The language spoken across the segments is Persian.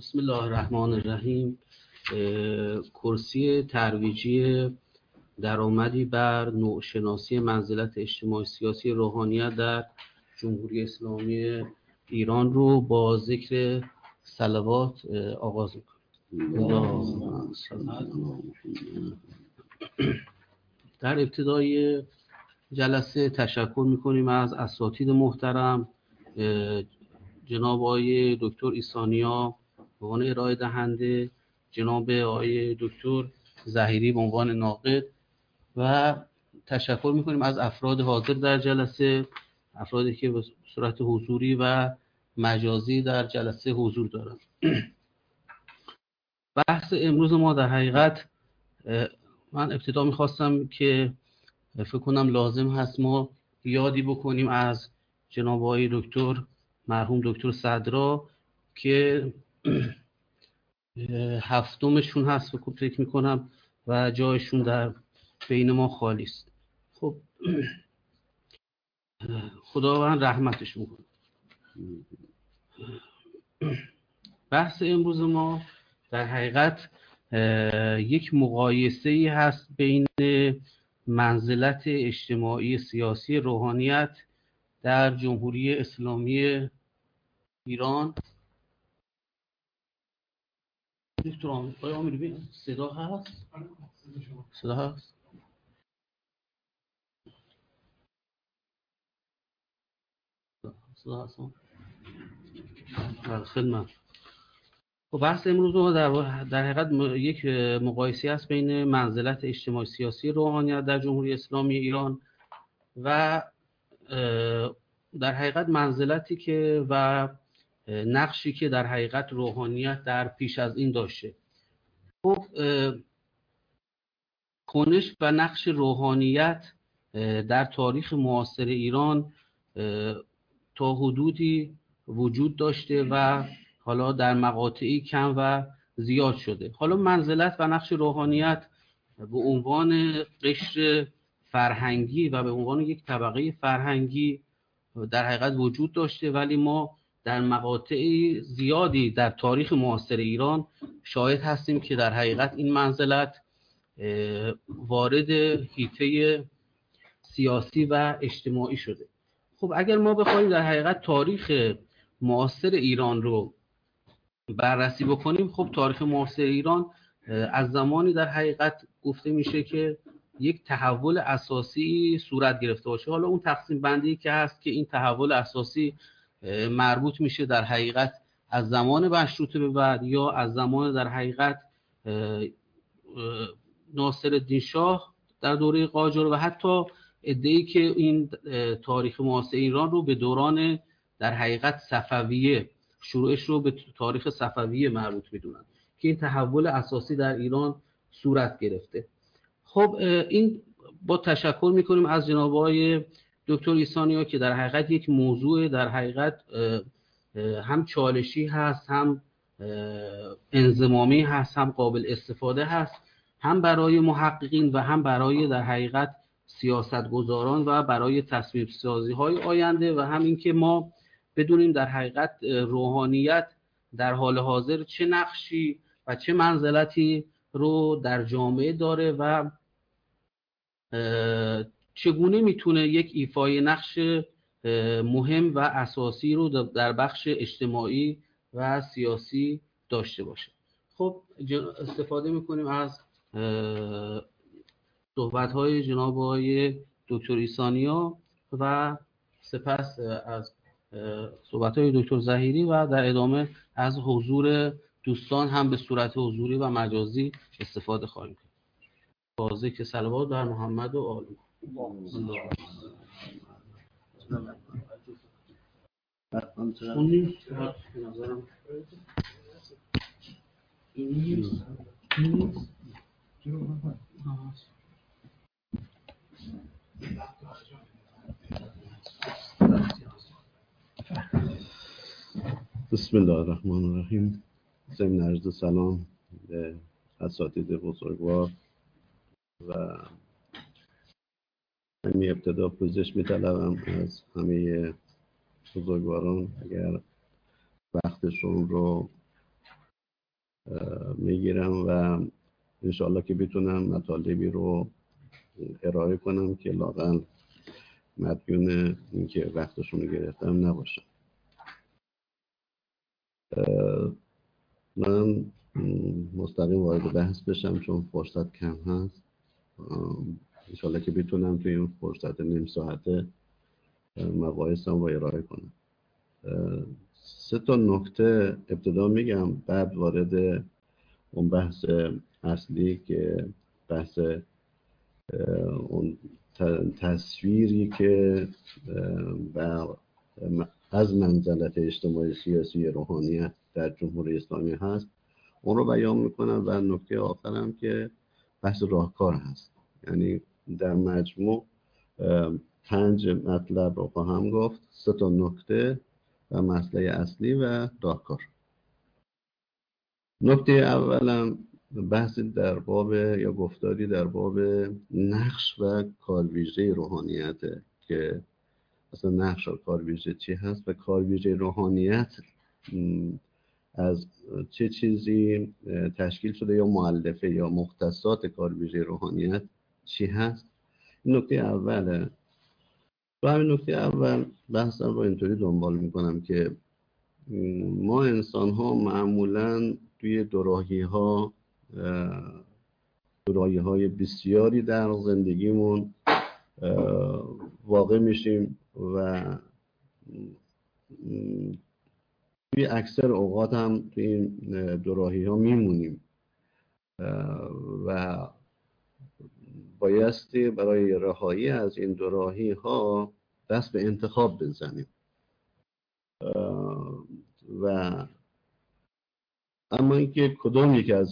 بسم الله الرحمن الرحیم. کرسی ترویجی درآمدی بر نوع‌شناسی منزلت اجتماعی سیاسی روحانیت در جمهوری اسلامی ایران رو با ذکر صلوات آغاز می‌کنیم. در ابتدای جلسه تشکر می‌کنیم از اساتید محترم، جناب آقای دکتر ایسانیا به عنوان ارائه دهنده، جناب آقای دکتر ظهیری به عنوان ناقد، و تشکر میکنیم از افراد حاضر در جلسه، افرادی که به صورت حضوری و مجازی در جلسه حضور دارند. بحث امروز ما در حقیقت، من ابتدا میخواستم که فکر کنم لازم هست ما یادی بکنیم از جناب آقای دکتر مرحوم دکتر صدرا که هفتمشون هست فکر میکنم و جایشون در بین ما خالی است. خب خداوند رحمتش میکنه. بحث امروز ما در حقیقت یک مقایسه‌ای هست بین منزلت اجتماعی سیاسی روحانیت در جمهوری اسلامی ایران. دکتر آمیر ببین صدا هست؟ صدا هست؟ صدا هست؟ خدمت. خب بحث امروز ما در حقیقت یک مقایسه است بین منزلت اجتماعی سیاسی روحانیت در جمهوری اسلامی ایران و در حقیقت منزلتی که و نقشی که در حقیقت روحانیت در پیش از این داشته. خب کنش و نقش روحانیت در تاریخ معاصر ایران تا حدودی وجود داشته و حالا در مقاطعی کم و زیاد شده. حالا منزلت و نقش روحانیت به عنوان قشر فرهنگی و به عنوان یک طبقه فرهنگی در حقیقت وجود داشته، ولی ما در مقاطع زیادی در تاریخ معاصر ایران شاهد هستیم که در حقیقت این منزلت وارد حیطه سیاسی و اجتماعی شده. خب اگر ما بخوایم در حقیقت تاریخ معاصر ایران رو بررسی بکنیم، خب تاریخ معاصر ایران از زمانی در حقیقت گفته میشه که یک تحول اساسی صورت گرفته باشه. حالا اون تقسیم بندی که هست که این تحول اساسی مربوط میشه در حقیقت از زمان مشروطه به بعد یا از زمان در حقیقت ناصرالدین شاه در دوره قاجار و حتی ادعی که این تاریخ معاصر ایران رو به دوران در حقیقت صفویه، شروعش رو به تاریخ صفویه مربوط میدونن که این تحول اساسی در ایران صورت گرفته. خب این با تشکر میکنیم از جناب آقای دکتر ایسانیا که در حقیقت یک موضوع در حقیقت هم چالشی هست، هم انضمامی هست، هم قابل استفاده هست، هم برای محققین و هم برای در حقیقت سیاستگزاران و برای تصمیم سازی های آینده، و هم این که ما بدونیم در حقیقت روحانیت در حال حاضر چه نقشی و چه منزلتی رو در جامعه داره و چگونه میتونه یک ایفای نقش مهم و اساسی رو در بخش اجتماعی و سیاسی داشته باشه. خب استفاده میکنیم از صحبت‌های جناب آقای دکتر ایسانیا و سپس از صحبت‌های دکتر ظهیری و در ادامه از حضور دوستان هم به صورت حضوری و مجازی استفاده خواهیم کرد. با ذکر صلوات بر محمد و آل بسم الله الرحمن الرحیم. ضمن عرض سلام به اساتید بزرگوار و همین ابتدا پوزش می‌طلبم از همه بزرگواران اگر وقتشون رو میگیرم و انشاءالله که بتونم مطالبی رو ارائه کنم که لااقل مدیون اینکه وقتشون رو گرفتم نباشم. من مستقیم وارد بحث بشم چون فرصت کم هست. انشاءالله که بتونم توی این فرصت نیم ساعته مباحثم رو ارائه کنم. 3 نکته ابتدا میگم، بعد وارد اون بحث اصلی که بحث اون تصویری که از منزلت اجتماعی سیاسی روحانیت در جمهوری اسلامی هست اون رو بیان میکنم و نکته آخرم که بحث راهکار هست. یعنی در مجموع 5 مطلب رو خواهم گفت، 3 نکته و مسئله اصلی و راهکار. نکته اولم بحثی در باب یا گفتاری در باب نقش و کارویژه روحانیت که اصلا نقش و کارویژه چی هست و کارویژه روحانیت از چه چیزی تشکیل شده یا مؤلفه یا مختصات کارویژه روحانیت چی هست. این نکته اوله. و همین نکته اول بحثم رو اینطوری دنبال میکنم که ما انسان ها معمولاً توی دوراهی های بسیاری در زندگیمون واقع میشیم و توی اکثر اوقات هم توی این دوراهی ها میمونیم و بایستی برای رهایی از این دوراهی ها دست به انتخاب بزنیم و اما اینکه کدوم یکی از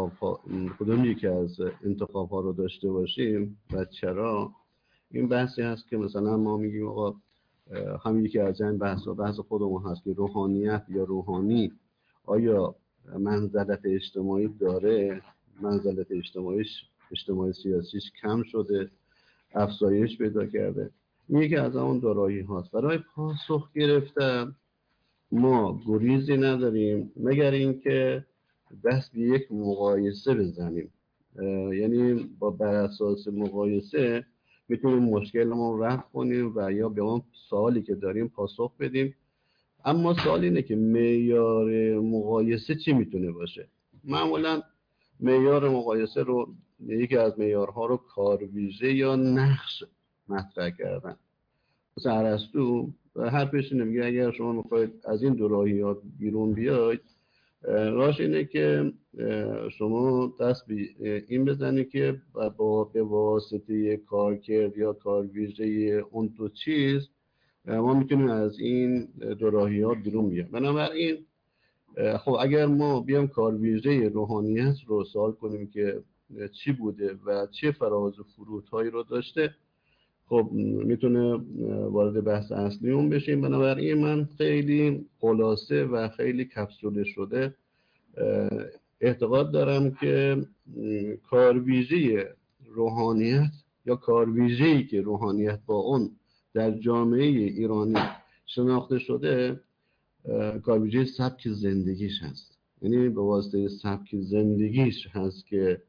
انتخاب ها رو داشته باشیم و چرا، این بحثی هست که مثلا ما میگیم آقا همین یکی از این بحث خودمون هست که روحانیت یا روحانی آیا منزلت اجتماعی داره، منزلت اجتماعی سیاسیش کم شده، افزایش پیدا کرده. این یکی از اون دوراهی هاست. برای پاسخ گرفتن ما گریزی نداریم مگر اینکه دست به یک مقایسه بزنیم. یعنی بر اساس مقایسه میتونیم مشکلمون رفع کنیم و یا به اون سوالی که داریم پاسخ بدیم. اما سوال اینه که معیار مقایسه چی میتونه باشه؟ معمولا معیار مقایسه رو یکی از معیارها رو کارویژه یا نقش مطرح کردن. مثلا ارسطو حرفش اینه، میگه اگر شما میخواید از این دوراهیات بیرون بیاید، راهش اینه که شما دست به این بزنید که به واسطه کارکرد یا کارویژه اون دو چیز ما میتونیم از این دوراهیات بیرون بیایم. بنابراین خب اگر ما بیام کارویژه روحانیت رو سوال کنیم که چی بوده و چه فراز و فرودهایی رو داشته، خب میتونه وارد بحث اصلی اون بشیم. بنابراین من خیلی خلاصه و خیلی کپسوله شده اعتقاد دارم که کارویژه روحانیت یا کارویژه‌ای که روحانیت با اون در جامعه ایرانی شناخته شده کارویژه سبک زندگیش هست. یعنی به واسطه سبک زندگیش هست که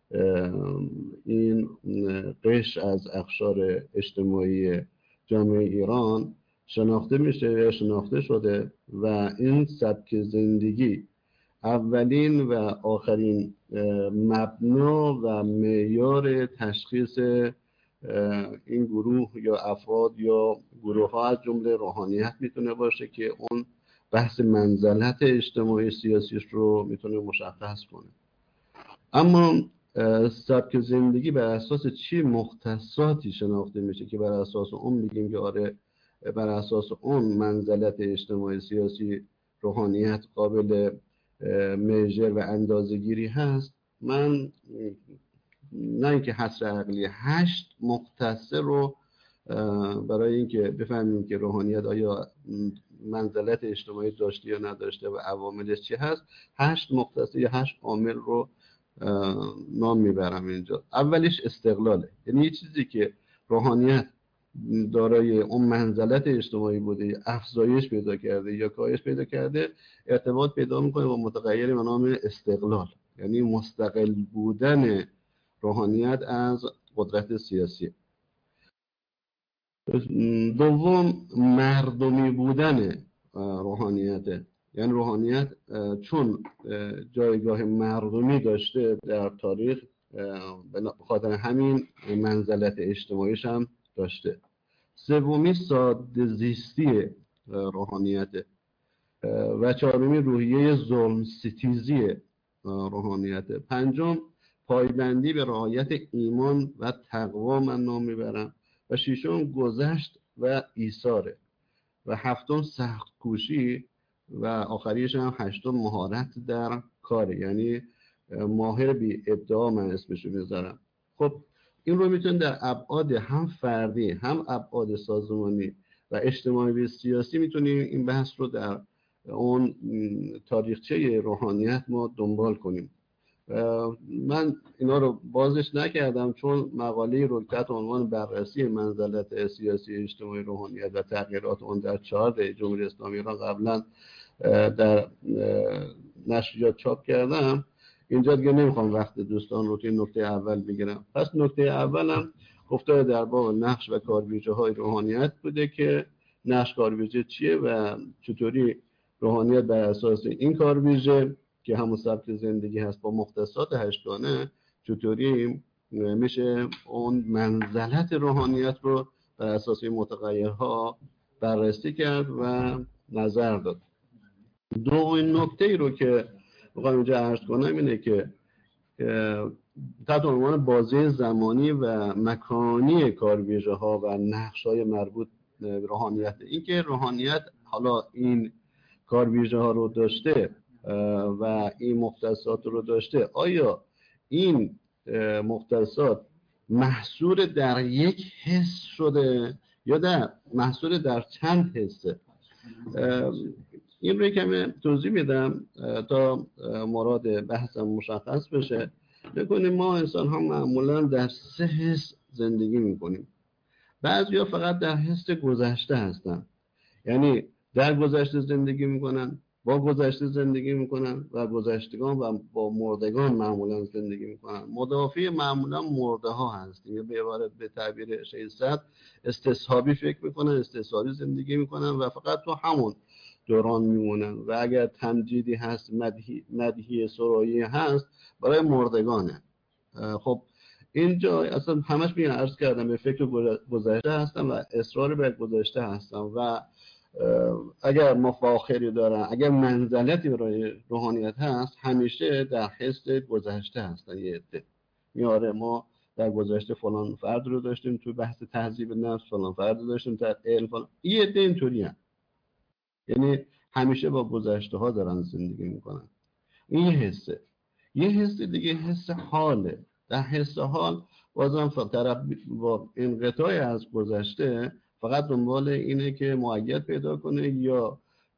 این قشر از اقشار اجتماعی جامعه ایران شناخته میشه یا شناخته شده و این سبک زندگی اولین و آخرین مبنا و معیار تشخیص این گروه یا افراد یا گروه ها از جمله روحانیت میتونه باشه که اون بحث منزلت اجتماعی سیاسیش رو میتونه مشخص کنه. اما سبک زندگی بر اساس چی مختصاتی شناخته میشه که بر اساس اون میگیم که آره بر اساس اون منزلت اجتماعی سیاسی روحانیت قابل میجر و اندازه‌گیری هست؟ من نه اینکه حصر عقلی 8 مختصه رو برای اینکه بفهمیم که روحانیت آیا منزلت اجتماعی داشته یا نداشته و عواملش چی هست، 8 مختصه یا 8 عامل رو نام میبرم اینجا. اولیش استقلاله، یعنی یه چیزی که روحانیت دارای اون منزلت اجتماعی بوده، افزایش پیدا کرده یا کاهش پیدا کرده، ارتباط پیدا میکنه با متغیری به نام استقلال، یعنی مستقل بودن روحانیت از قدرت سیاسی. دوم، مردمی بودن روحانیت، یعنی روحانیت چون جایگاه مردمی داشته در تاریخ، به خاطر همین منزلت اجتماعیش هم داشته. سومی، ساده زیستی روحانیت و چهارمی، روحیه ظلم ستیزی روحانیت. پنجم، پایبندی به رعایت ایمان و تقوا من نام میبرم. و ششم، گذشت و ایثاره. و هفتم، سخت کوشی. و آخریش هم هشتم، مهارت در کار، یعنی ماهر بی ادعا من اسمشو میذارم. خب این رو میتونیم در ابعاد هم فردی هم ابعاد سازمانی و اجتماعی و سیاسی میتونیم این بحث رو در اون تاریخچه روحانیت ما دنبال کنیم. من اینا رو بازش نکردم چون مقاله رو تحت عنوان بررسی منزلت سیاسی اجتماعی روحانیت و تغییرات اون در 4 دهه جمهوری اسلامی ایران قبلا در نشریات چاپ کردم. اینجا دیگه نمیخوام وقت دوستان رو توی نکته اول بگیرم. پس نکته اولم گفتار در باب نقش و کارویژه های روحانیت بوده که نقش کارویژه چیه و چطوری روحانیت بر اساس این کارویژه که همون سبک زندگی هست با مختصات 8 گانه چطوری میشه اون منزلت روحانیت رو بر اساس این متغیرها بررسی کرد و نظر داد. دومین نکته ای رو که میخوام اینجا عرض کنم اینه که تحت عنوان بازه زمانی و مکانی کارویژه ها و نقش های مربوط به روحانیت، این که روحانیت حالا این کارویژه ها رو داشته و این مختصات رو داشته، آیا این مختصات محصور در یک حس شده یا محصور در چند حسه؟ این رو کمی توضیح میدم تا مراد بحثم مشخص بشه. بکنیم ما انسان ها معمولا در 3 حس زندگی میکنیم. بعضیا فقط در حس گذشته هستن، یعنی در گذشته زندگی میکنن، با گذشته زندگی میکنن و گذشتگان و با مردگان معمولا زندگی میکنن. مدافع معمولا مرده ها هستیم، یا به عبارت به تعبیر شیصد استصحابی فکر میکنن، استصحابی زندگی میکنن و فقط تو همون دوران میمونن و اگر تمجیدی هست، مدحی سرایی هست، برای مردگانه. خب اینجا اصلا همش میگن عرض کردم به فکر گذشته هستم و اصرار بر گذشته هستم و اگر مفاخری دارن، اگر منزلتی برای روحانیت هست، همیشه در حس گذشته هستن. یه عده میاره ما در گذشته فلان فرد رو داشتیم، تو بحث تهذیب نفس فلان فرد رو داشتیم، در علم فلان. یه عده اینطوری هست، یعنی همیشه با گذشته ها دارن زندگی میکنن. این یه حسه. یه حس دیگه حس حاله. در حس حال بازم طرف با انقطاع از گذشته فقط دنبال اینه که مؤید پیدا کنه یا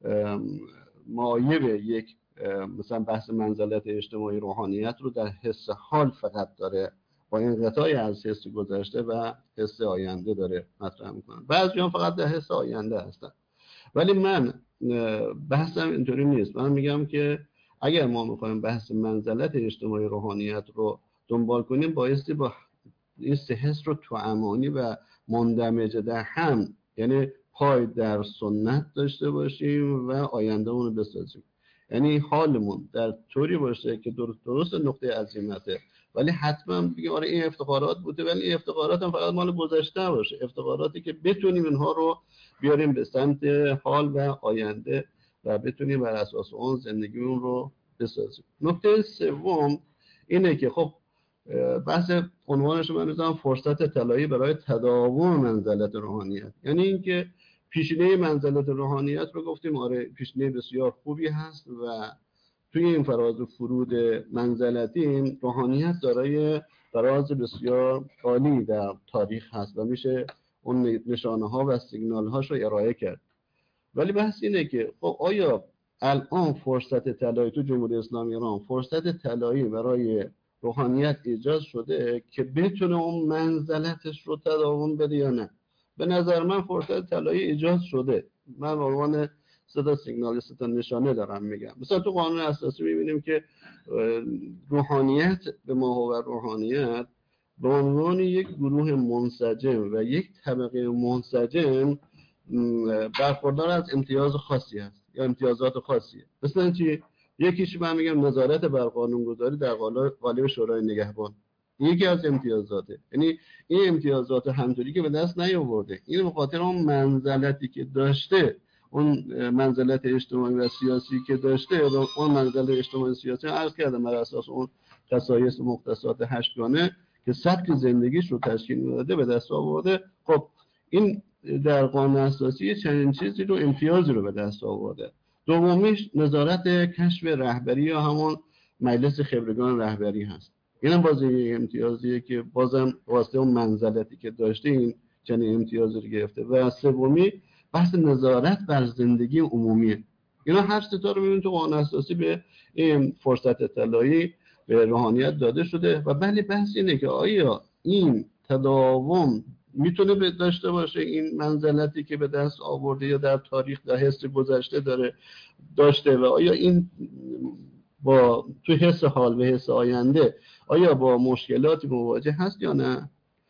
معایب یک مثلا بحث منزلت اجتماعی روحانیت رو در حس حال فقط داره، با انقطاع از حس گذشته و حس آینده داره مطرح میکنه. بعضی‌ها فقط در حس آینده هستن. ولی من بحثم اینطوری نیست. من میگم که اگر ما میخوایم بحث منزلت اجتماعی روحانیت رو دنبال کنیم، بایستی با این 3 حس رو توأمانی و مندمج در هم، یعنی پای در سنت داشته باشیم و آینده‌مون رو بسازیم. یعنی حالمون در طوری باشه که درست نقطه عظیمته، ولی حتما بگیم آره این افتخارات بوده، ولی این افتخارات هم فقط مال گذشته باشه، افتخاراتی که بتونیم اینها رو بیاریم به سمت حال و آینده و بتونیم بر اساس اون زندگیمون رو بسازیم. نکته سوم اینه که خب بحث عنوانش رو من میذارم فرصت طلایی برای تداوم منزلت روحانیت، یعنی اینکه پیشینه منزلت روحانیت رو گفتیم آره پیشینه بسیار خوبی هست و توی این فراز و فرود منزلتی روحانیت دارای فراز بسیار عالی در تاریخ هست و میشه اون نشانه ها و سیگنال هاش رو ارائه کرد. ولی بحث اینه که خب آیا الان فرصت طلایی تو جمهوری اسلامی ایران، فرصت طلایی برای روحانیت ایجاد شده که بتونه اون منزلتش رو تداوم بده یا نه؟ به نظر من فرصت طلایی ایجاد شده. من به عنوان صدا سیگنال تا نشانه دارم میگم. مثلا تو قانون اساسی میبینیم که روحانیت به ماهور روحانیت به عنوان یک گروه منسجم و یک طبقه منسجم برخوردار از امتیاز خاصی هست یا امتیازات خاصیه. مثلا چی؟ یکیش من میگم نظارت بر قانونگذاری در قالب شورای نگهبان، یکی از امتیازاته. یعنی این امتیازات همطوری که به دست نیاورده، این به خاطر اون منزلتی که داشته، اون منزلت اجتماعی و سیاسی که داشته، اون منزلت اجتماعی و سیاسی عرض کردم بر اساس اون خصایص مختصات هشتگانه که سبک زندگیش رو تشکیل میداده به دست آورده. خب این در قانون اساسی چنین چیزی رو امتیازی رو به دست آورده. دومیش نظارت کشف رهبری یا همون مجلس خبرگان رهبری هست. اینم باز امتیازیه که بازم واسه اون منزلتی که داشته این چنین امتیازی رو گرفته. و سومی بحث نظارت بر زندگی عمومیه. اینا هر سه تا رو میبینید تو قانون اساسی به این فرصت طلایی به روحانیت داده شده. و بله بحث اینه که آیا این تداوم میتونه داشته باشه، این منزلتی که به دست آورده یا در تاریخ در حس گذشته داشته، و آیا این با تو حس حال و حس آینده آیا با مشکلاتی مواجه هست یا نه.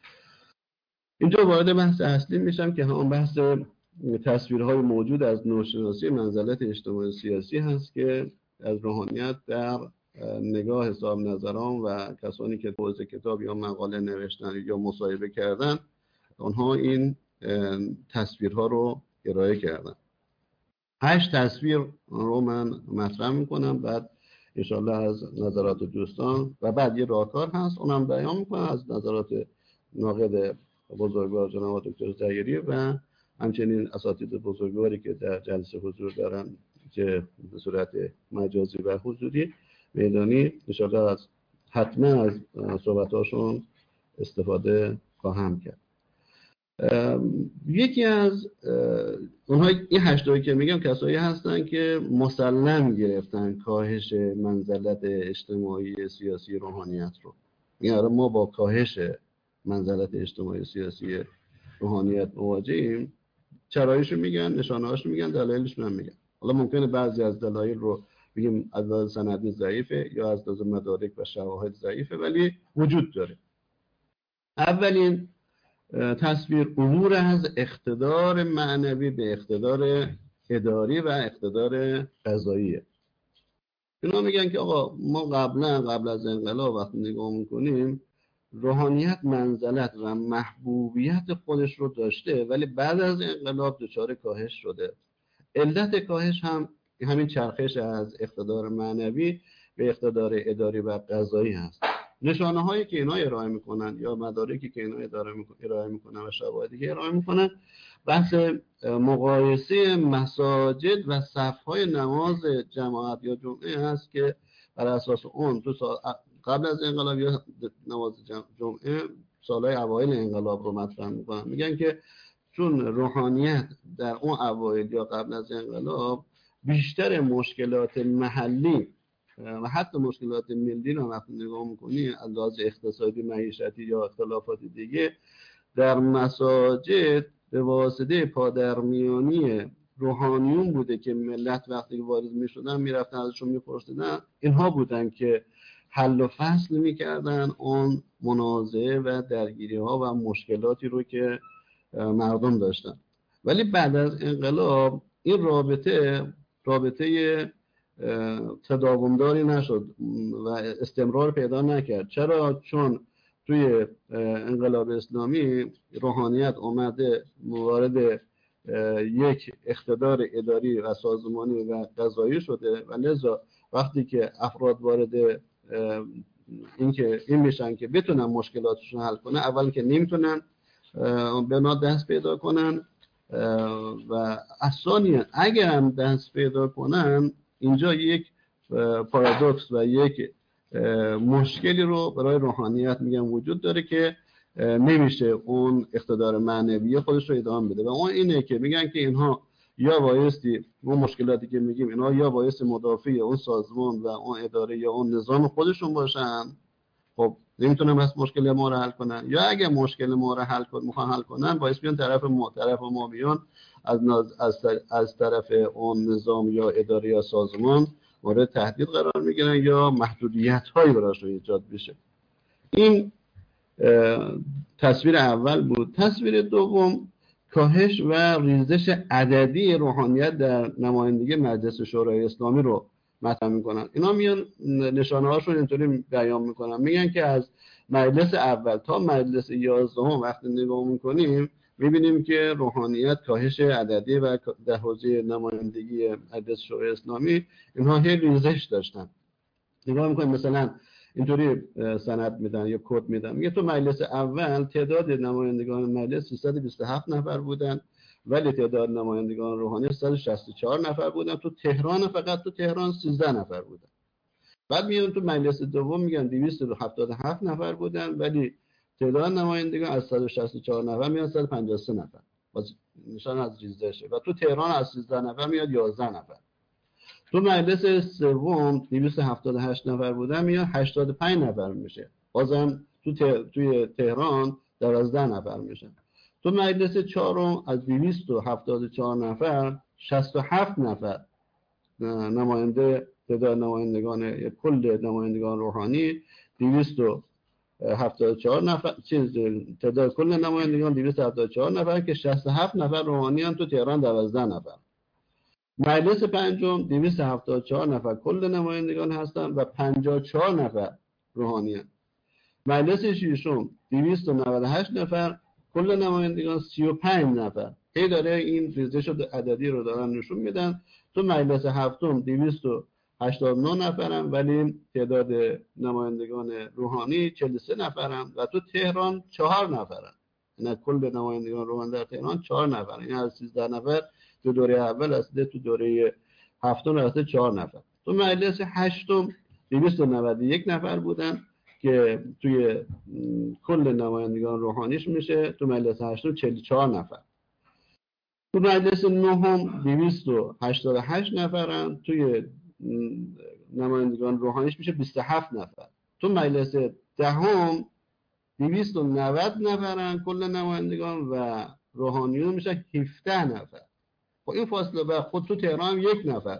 اینجا وارد بحث اصلی میشم که همون بحث تصویرهای موجود از نوشناسی منزلت اجتماعی سیاسی هست که از روحانیت در نگاه حساب نظران و کسانی که توضیح کتاب یا مقاله نوشتن یا مصاحبه کردن، اونها این تصویرها رو ارائه کردن. 8 تصویر رو من مطرح میکنم، بعد انشاءالله از نظرات دوستان و بعد یه راهکار هست اونم بیان میکنم از نظرات ناقد بزرگوار جناب دکتر زهیری و همچنین اساتید بزرگواری که در جلسه حضور دارن که به صورت مجازی و حضوری میدانی، انشاءالله از حتما از صحبتاشون استفاده خواهم کرد. یکی از اونها این 8 که میگم کسایی هستن که مسلم گرفتن کاهش منزلت اجتماعی سیاسی روحانیت رو. یعنی ما با کاهش منزلت اجتماعی سیاسی روحانیت مواجهیم. چراییشو میگن، نشانه‌هاشو میگن، دلایلشو هم میگن. حالا ممکنه بعضی از دلایل رو بگیم از لحاظ سندی ضعیفه یا از لحاظ مدارک و شواهد ضعیفه، ولی وجود داره. اولین تصویر عبور از اقتدار معنوی به اقتدار اداری و اقتدار قضاییه. اینا میگن که آقا ما قبل از انقلاب وقتی نگاه میکنیم روحانیت منزلت و محبوبیت خودش رو داشته، ولی بعد از انقلاب دچار کاهش شده. علت کاهش هم همین چرخش از اقتدار معنوی به اقتدار اداری و قضایی هست. نشانه هایی که اینا ارائه میکنن یا مدارکی که اینا ارائه میکنن و شواهدی که ارائه میکنن بحث مقایسه مساجد و صفهای نماز جماعت یا جمعه هست که بر اساس اون قبل از انقلاب یا نماز جمعه سالهای اوایل انقلاب رو مطرح میکنن. میگن که چون روحانیت در اون اوایل یا قبل از انقلاب بیشتر مشکلات محلی و حتی مشکلات ملی رو وقتی نگاه میکنی از لحاظ اقتصادی، معیشتی یا اختلافات دیگه در مساجد به واسطه پادرمیانی روحانیون بوده که ملت وقتی وارد میشدن میرفتن ازشون میپرسیدن، اینها بودن که حل و فصل میکردن اون منازعه و درگیری ها و مشکلاتی رو که مردم داشتن. ولی بعد از انقلاب این رابطه تداومداری نشد و استمرار پیدا نکرد. چرا؟ چون توی انقلاب اسلامی روحانیت اومده وارد یک اقتدار اداری و سازمانی و قضایی شده و لذا وقتی که افراد وارد این میشن که بتونن مشکلاتشون حل کنن، اول که نمیتونن بنا دست پیدا کنن و ثانیاً اگر هم دست پیدا کنن اینجا یک پارادوکس و یک مشکلی رو برای روحانیت میگن وجود داره که نمیشه اون اقتدار معنوی خودش رو ادامه بده و اون اینه که میگن که اینها یا بایستی اون مشکلاتی که میگیم اینها یا بایستی مدافع اون سازمان و اون اداره یا اون نظام خودشون باشن. خب نمیتونن بس مشکل ما رو حل کنن، یا اگه مشکل ما رو میخوان حل کنن باعث بیان طرف ما بیان از طرف اون نظام یا اداره یا سازمان مورد تهدید قرار میگیرن یا محدودیت هایی براشون ایجاد بشه. این تصویر اول بود. تصویر دوم کاهش و ریزش عددی روحانیت در نمایندگی مجلس شورای اسلامی رو مطرح میکنن. اینا میان نشانه هاش رو اینطوری بیان میکنن، میگن که از مجلس اول تا مجلس 11 وقتی نگاه میکنیم میبینیم که روحانیت کاهش عددی و در حوزه نمایندگی مجلس شورای اسلامی اینها هی ریزش داشتن. نگاه میکنیم مثلا اینطوری سند میدن یا کد میدن، میگه تو مجلس اول تعداد نمایندگان مجلس 327 نفر بودن ولی تعداد نمایندگان روحانی 164 نفر بودن. تو تهران، فقط تو تهران 13 نفر بودن. بعد میان تو مجلس دوم میگن 277 نفر بودن ولی تعداد نمایندگان از 164 نفر میاد 153 نفر، باز نشان از ریزشه. و تو تهران از 13 نفر میاد 11 نفر. تو مجلس سوم 278 نفر بودن میاد 85 نفر میشه، بازم توی تهران 12 نفر میشه. تو مجلس چهارم از 274 نفر 67 نفر نماینده تعداد نمایندگان کل نمایندگان روحانی 274 نفر تعداد کل نمایندگان 274 نفر که 67 نفر روحانی هم تو تهران 12 نفر. مجلس پنجم 274 نفر کل نمایندگان هستن و 54 نفر روحانی هستن. مجلس ششم 298 نفر کل نمایندگان 35 نفر. هی داره این ریزش عددی رو دارن نشون میدن. تو مجلس هفتم 289 نفرن ولی تعداد نمایندگان روحانی 43 نفرن و تو تهران 4 نفرن. یعنی کل نمایندگان روحانی در تهران 4 نفرن. یعنی از 13 نفر تو دوره اول رسیده تو دوره هفتم رسیده 4 نفر. تو مجلس هشتم 291 نفر بودن که توی کل نمایندگان روحانیش میشه تو مجلس هشتم 44 نفر. تو مجلس نهم 288 نفرن، توی نمایندگان روحانیش میشه 27 نفر. تو مجلس دهم 290 نفرن کل نمایندگان و روحانیون میشه 17 نفر. خب این فاصله و خود تو تهران 1 نفر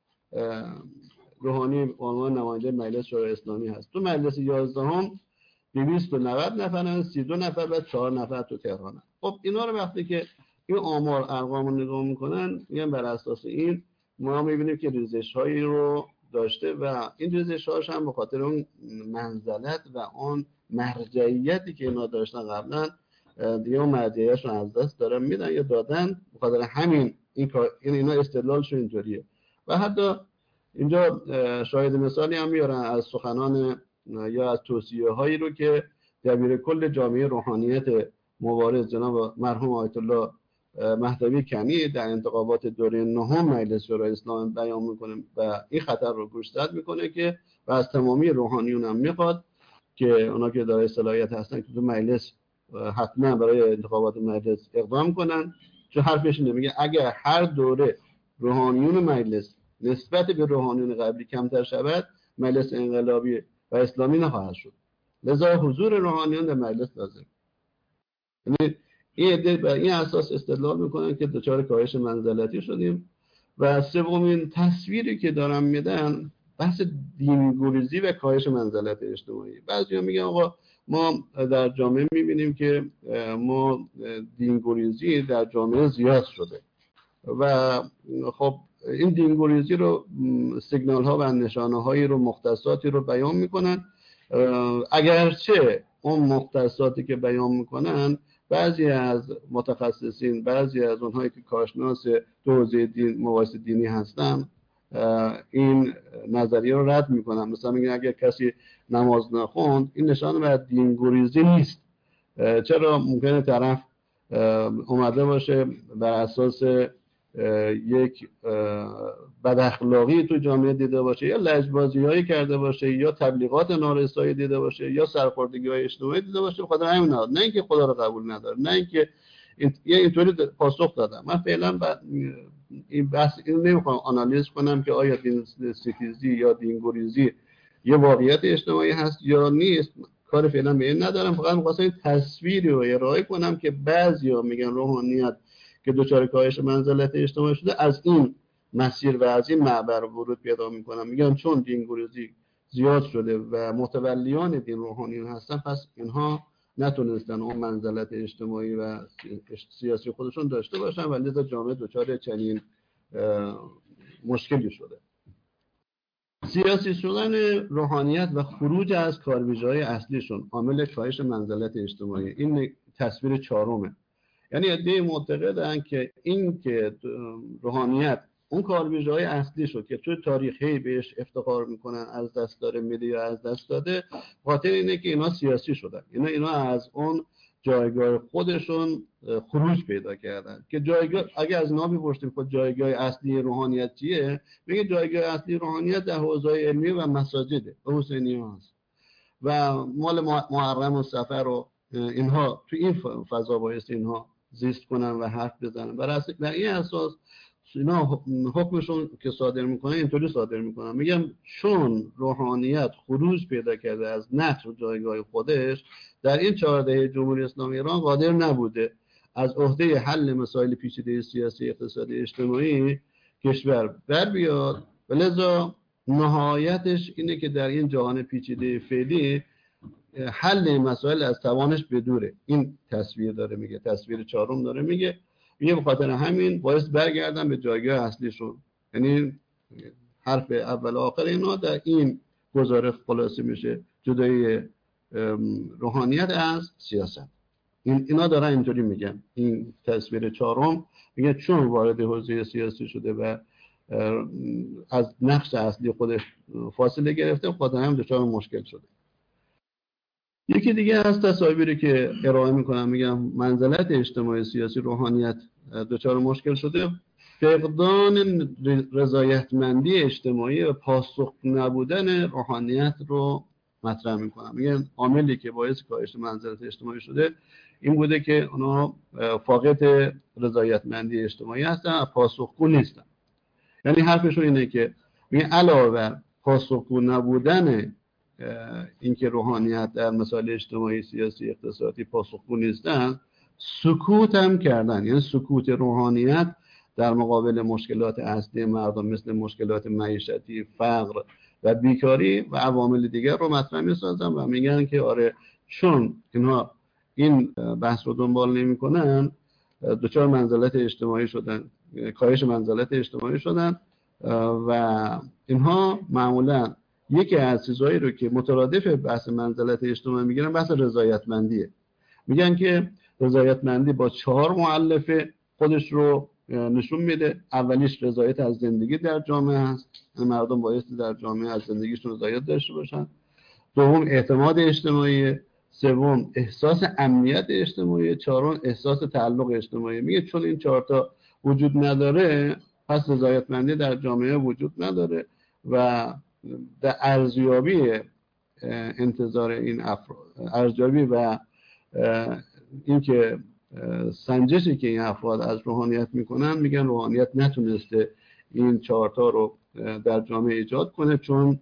روحانی به عنوان نماینده مجلس شورای اسلامی هست. تو مجلس 11 290 نفرن، 32 نفر و 4 نفر تو تهران هست. خب اینا رو وقتی که این آمار ارقام رو نگاه میکنن میگن بر اساس این ما میبینیم که ریزش هایی رو داشته و این ریزش هاش هم به خاطر اون منزلت و اون مرجعیتی که اینا داشتن قبلا دیگه اون مرجعیتشون از دست دارن میدن یا دادن. به خاطر همین اینا استدلالشون اینطوریه. و حتی اینجا شاهد مثالی هم میارن از سخنان یا از توصیه هایی رو که دبیر کل جامعه روحانیت مبارز جناب مرحوم آیت الله مهدوی کنی در انتخابات دوره نهم مجلس شورای اسلامی بیان میکنه و این خطر رو گوشزد میکنه که و از تمامی روحانیون هم میخواد که اونا که دارای صلاحیت هستن که تو مجلس حتما برای انتخابات مجلس اقدام کنن. چون حرفش نمیگه اگر هر دوره روحانیون مجلس نسبت به روحانیون قبلی کمتر شود مجلس انقلابی و اسلامی نخواهد شد. لذا حضور روحانیون در مجلس لازم. یعنی این اساس استدلال میکنن که دچار کاهش منزلتی شدیم. و سومین تصویری که دارم میدن بحث دینگریزی و کاهش منزلت اجتماعی. بعضیا میگن آقا ما در جامعه میبینیم که ما دینگریزی در جامعه زیاد شده و خب این دینگریزی رو سیگنال ها و نشانه هایی رو مختصاتی رو بیان میکنن. اگرچه اون مختصاتی که بیان میکنن بعضی از متخصصین، بعضی از اونهایی که کارشناس حوزه دین مباحث دینی هستن این نظریه رو رد میکنن. مثلا میگن اگر کسی نماز نخوند این نشانه بر دینگریزی نیست. چرا؟ ممکنه طرف اومده باشه بر اساس یک بد اخلاقی تو جامعه دیده باشه یا لجبازی‌هایی کرده باشه یا تبلیغات نارسایی دیده باشه یا سرخوردگی‌های اجتماعی دیده باشه، بخاطر همین نه اینکه خدا رو قبول نداره، نه اینکه اینطوری پاسخ دادم. من فعلا این بحث اینو نمیخوام آنالیز کنم که آیا دین ستیزی یا دینگریزی یه واقعیت اجتماعی هست یا نیست. کار فعلا به این ندارم، فقط می‌خواستم این تصویری رو ارائه کنم که بعضیا میگن روحانیت که دچار کاهش منزلت اجتماعی شده از این مسیر و از این معبر ورود پیدا میکنن. میگن چون دینگریزی زیاد شده و متولیان دین روحانیون هستن، پس اینها نتونستن اون منزلت اجتماعی و سیاسی خودشون داشته باشن و لذا جامعه دچار چنین مشکلی شده. سیاسی شدن روحانیت و خروج از کارویژه‌های اصلیشون عامل کاهش منزلت اجتماعی، این تصویر چهارمه. یعنی عده‌ای معتقدن که این که روحانیت اون کارویژه‌های اصلی شد که توی تاریخی بهش افتخار میکنن از دست داره میده یا از دست داده، خاطر اینه که اینا سیاسی شدن، اینا از اون جایگاه خودشون خروج پیدا کردن که جایگاه، اگه از اینا بپرسیم خود جایگاه اصلی روحانیت چیه، میگه جایگاه اصلی روحانیت در حوزه‌های علمی و مساجده و حسینیه هست و مال محرم و سفر و اینها تو این فضا باعث اینها زیست کنن و حرف بزنن. بر این اساس اینا حکمشون که صادر میکنن اینطوری صادر میکنن، میگم چون روحانیت خروج پیدا کرده از نقش و جایگاه خودش در این 4 دهه جمهوری اسلامی ایران قادر نبوده از عهده حل مسائل پیچیده سیاسی، اقتصادی، اجتماعی کشور بر بیاد و لذا نهایتش اینه که در این جهان پیچیده فعلی حل مسائل از توانش بدوره. این تصویر داره میگه، تصویر چهارم داره میگه به خاطر همین باعث برگردن به جایگاه اصلیشون. یعنی حرف اول آخر اینا در این گزارش خلاصه میشه، جدایی روحانیت از سیاست. اینا دارن اینطوری میگن. این تصویر چهارم میگه چون وارد حوزه سیاسی شده و از نقش اصلی خودش فاصله گرفته، خاطر هم دچار مشکل شده. یکی دیگه از تصاویری که ارائه میکنم میگم منزلت اجتماعی سیاسی روحانیت دچار مشکل شده، فقدان رضایتمندی اجتماعی و پاسخ نبودن روحانیت رو مطرح میکنم. میگن عاملی که باعث کاهش منزلت اجتماعی شده این بوده که اونا فاقد رضایتمندی اجتماعی هستن و پاسخگو نیستن. یعنی حرفشون اینه که میگن علاوه بر پاسخگو نبودن اینکه روحانیت در مسائل اجتماعی، سیاسی، اقتصادی پاسخگو نیستن، سکوت هم کردن. یعنی سکوت روحانیت در مقابل مشکلات اصلی مردم مثل مشکلات معیشتی، فقر و بیکاری و عوامل دیگر رو مطرح می‌سازن و میگن که آره چون اینها این بحث رو دنبال نمی‌کنن دچار منزلت اجتماعی شدن، کاهش منزلت اجتماعی شدن و اینها معمولاً یکی از چیزهایی رو که مترادف بحث منزلت اجتماعی میگیرن بحث رضایتمندیه. میگن که رضایتمندی با 4 مؤلفه خودش رو نشون میده. اولیش رضایت از زندگی در جامعه هست، مردم بایستی در جامعه از زندگیشون رضایت داشته باشن. دوم اعتماد اجتماعی، سوم احساس امنیت اجتماعی، چهارم احساس تعلق اجتماعی. میگه چون این 4 تا وجود نداره پس رضایتمندی در جامعه وجود نداره و در ارزیابی انتظار این افراد، ارزیابی و اینکه سنجشی که این افراد از روحانیت میکنن، میگن روحانیت نتونسته این 4 تا رو در جامعه ایجاد کنه چون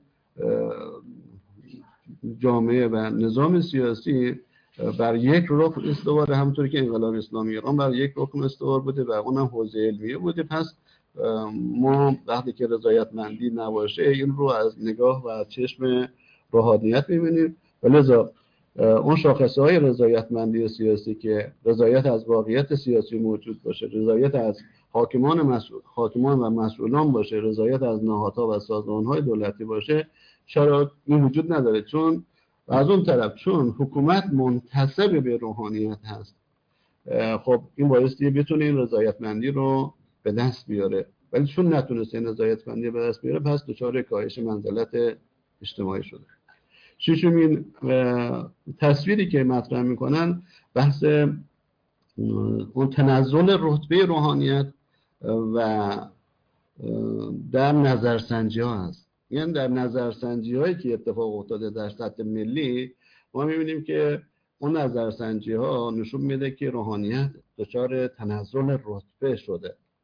جامعه و نظام سیاسی بر یک رکن استواره، همونطوری که انقلاب اسلامی ایران بر یک رکن استوار بوده و اونم حوزه علمیه بوده. پس ما وقتی که رضایتمندی نباشه این رو از نگاه و چشم روحانیت می‌بینیم و لذا اون شاخصه‌های رضایتمندی سیاسی که رضایت از واقعیت سیاسی موجود باشه، رضایت از حاکمان و مسئولان باشه، رضایت از نهادها و سازمان‌های دولتی باشه، چرا این وجود نداره؟ چون از اون طرف چون حکومت منتسب به روحانیت هست، خب این بایستی بتونه این رضایتمندی رو به دست بیاره، ولی چون نتونسته این رضایتمندی به دست بیاره پس دچار کاهش منزلت اجتماعی شده. ششمین تصویری که مطرح میکنن بحث اون تنزل رتبه روحانیت و در نظرسنجی ها هست. یعنی در نظرسنجی هایی که اتفاق افتاده در سطح ملی ما میبینیم که اون نظرسنجی ها نشون میده که روحانیت دچار تنزل رتبه شده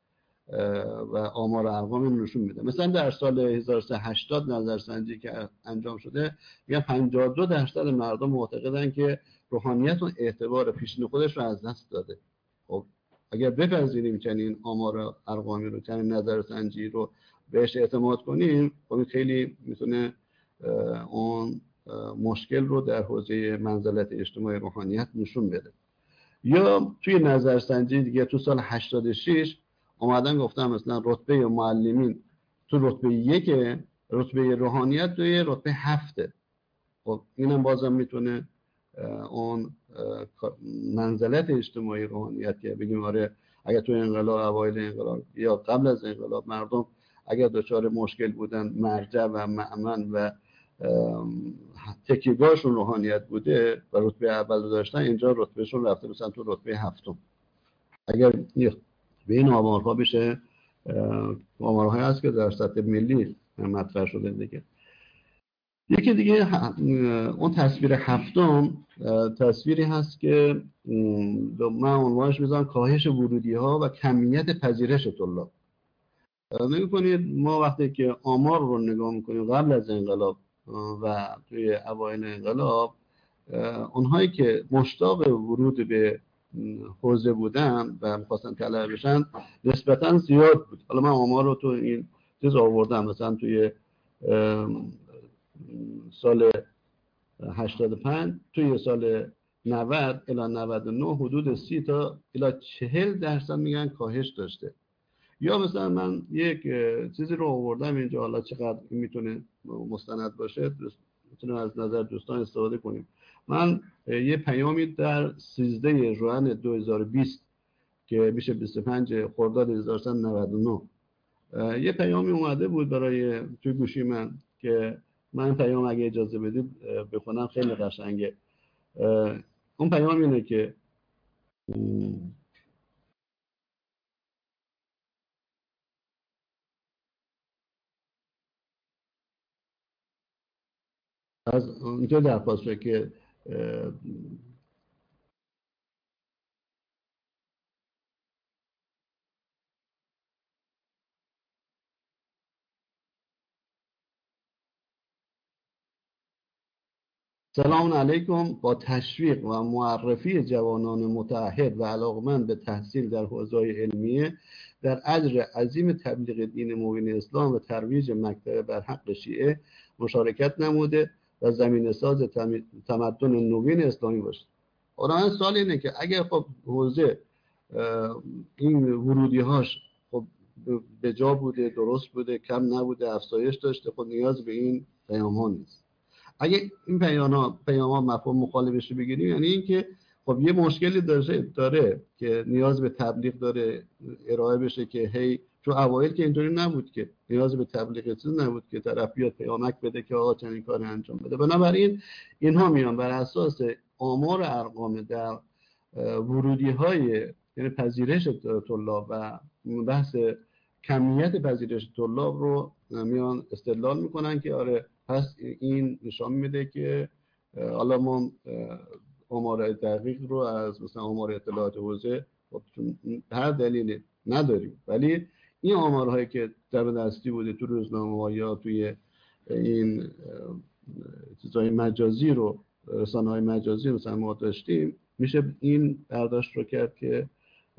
و آمار و ارقام نشون میده. مثلا در سال 1380 نظرسنجی که انجام شده میگن 52% مردم معتقدن که روحانیت و اعتبار پیشین خودش رو از دست داده. خب اگر بپذیریم چنین آمار و ارقامی رو، چنین نظرسنجی رو بهش اعتماد کنیم، خب خیلی میتونه اون مشکل رو در حوزه منزلت اجتماعی روحانیت نشون بده. یا توی نظرسنجی دیگه تو سال 86 اومدن گفتن مثلا رتبه معلمین تو رتبه 1، رتبه روحانیت توی رتبه 7. خب اینم بازم میتونه اون منزلت اجتماعی روحانیت که بگیم آره اگر تو انقلاب، اوایل انقلاب یا قبل از انقلاب مردم اگر دچار مشکل بودن، مرجع و مأمن و تکیهگاهشون روحانیت بوده و رتبه اول داشتن، اینجا رتبهشون رفته مثلا تو رتبه 7. اگر به این آمارها بشه، آمارهایی هست که در سطح ملی مطرح شده دیگه. یکی دیگه اون تصویر 7 تصویری هست که من عنوانش میذارم کاهش ورودی ها و کمیت پذیرش طلاب. نگاه کنید ما وقتی که آمار رو نگاه میکنیم قبل از انقلاب و توی اوایل انقلاب، اونهایی که مشتاق ورود به حوزه بودن و می‌خواستن طلبه بشن نسبتاً زیاد بود. حالا من آمار رو تو این چیز آوردم، مثلا توی سال 85 توی سال 90 الی 99 حدود 30 تا الی 40% میگن کاهش داشته. یا مثلا من یک چیزی رو آوردم اینجا، حالا چقدر میتونه مستند باشه میتونیم از نظر دوستان استفاده کنیم. من یه پیامی در 13 ژوئن 2020 که میشه 25 خرداد 1399 یه پیامی اومده بود برای توی گوشی من که من پیام اگه اجازه بدید بخونم، خیلی قشنگه. اون پیام اینه که از اینجا درخواست شد که سلام علیکم. با تشویق و معرفی جوانان متعهد و علاقمند به تحصیل در حوزه‌های علمیه در اجر عظیم تبلیغ دین مبین اسلام و ترویج مکتب بر حق شیعه مشارکت نموده و زمینه ساز تمدن نوین اسلامی باشید. من سوال اینه که اگر خب حوزه این ورودی‌هاش خب به جا بوده، درست بوده، کم نبوده، افزایش داشته، خب نیاز به این پیام‌ها نیست. اگه این پیام‌ها مفهوم مخالفش رو بگیریم، یعنی این که خب یه مشکلی داره که نیاز به تبلیغ داره ارائه بشه که هی تو اوایل که اینطوری نبود، که نیاز به تبلیغ چیز نبود که طرف بیاد پیامک بده که آقا چنین کاری انجام بده. بنابراین اینها میان بر اساس آمار ارقام در ورودی‌های یعنی پذیرش طلاب و بحث کمیت پذیرش طلاب رو میان استدلال میکنن که آره پس این نشان میده که حالا ما آمار دقیق رو از مثلا آمار اطلاعات حوزه هر دلیلی نداریم، ولی این آمارهایی که در دستی بوده تو روزنامه‌ها یا توی این چیزهای مجازی رو رسانه‌های مجازی مثلا ما داشتیم، میشه این برداشت رو کرد که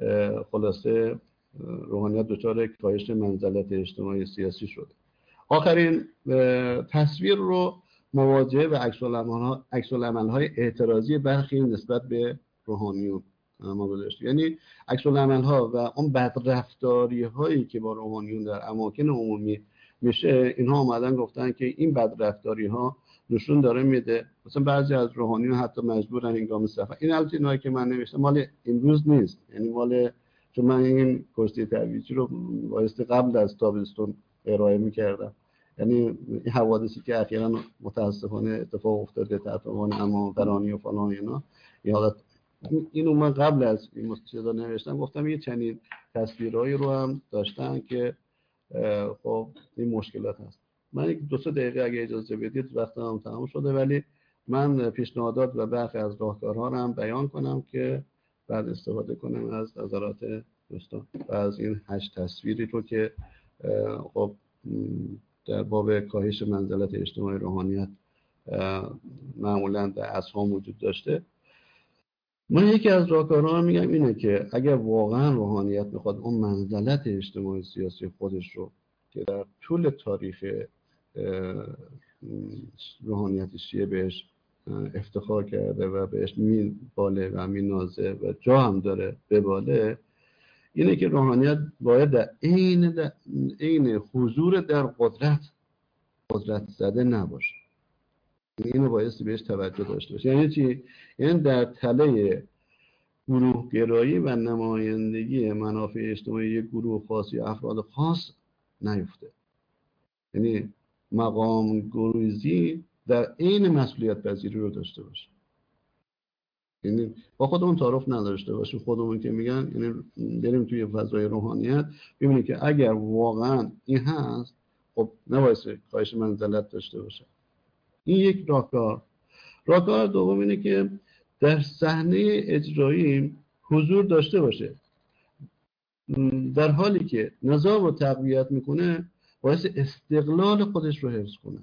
خلاصه روحانیت دچار کاهش منزلت اجتماعی سیاسی شده. آخرین تصویر رو مواجهه و عکس‌العمل‌های اعتراضی برخی نسبت به روحانیون ما گذاشتیم. یعنی عکس‌العمل‌ها و اون بدرفتاری‌هایی که با روحانیون در اماکن عمومی میشه، اینها اومدن گفتن که این بدرفتاری‌ها نشون داره میده مثلا بعضی از روحانیون حتی مجبورن هنگام سفر، این البته اینایی که من نوشتم مال امروز نیست، یعنی مال چون من این کرسی ترویجی رو واسه قبل از تابستون ارائه می‌کردم، یعنی این حوادثی که اخیراً متاسفانه اتفاق افتاده تحت عنوان امام فرانی و فلان اینا، این حالت اینو من قبل از این چیزا نوشتم، گفتم یه چنین تصویرایی رو هم داشتن که خب این مشکلات هست. من یک 2-3 دقیقه اگه اجازه بدید وقتم تمام شده، ولی من پیشنهادات و برخی از راهکارها رو هم بیان کنم که بعد استفاده کنم از نظرات دوستان و از این 8 تصویری رو که خب در باب کاهش منزلت اجتماعی روحانیت معمولا در اسهام وجود داشته. من یکی از راهکارها میگم اینه که اگر واقعا روحانیت میخواد اون منزلت اجتماعی سیاسی خودش رو که در طول تاریخ روحانیت شیعه بهش افتخار کرده و بهش میباله و مینازه و جا هم داره بباله، اینه که روحانیت باید در عین حضور در قدرت زده نباشه. اینو بایستی بهش توجه داشته باشه. یعنی چی؟ یعنی در تله گروه گرایی و نمایندگی منافع اجتماعی یک گروه خاص یا افراد خاص نیفته. یعنی مقام گریزی در عین مسئولیت پذیری رو داشته باشه. یعنی با خودمون تعارف نداشته باشیم، خودمون که میگن یعنی بریم توی فضای روحانیت ببینیم که اگر واقعا این هست خب نباید کاهش منزلت داشته باشه. این یک راهکار دوم اینه که در صحنه اجرایی حضور داشته باشه، در حالی که نظام رو تقویت میکنه باعث استقلال خودش رو حفظ کنه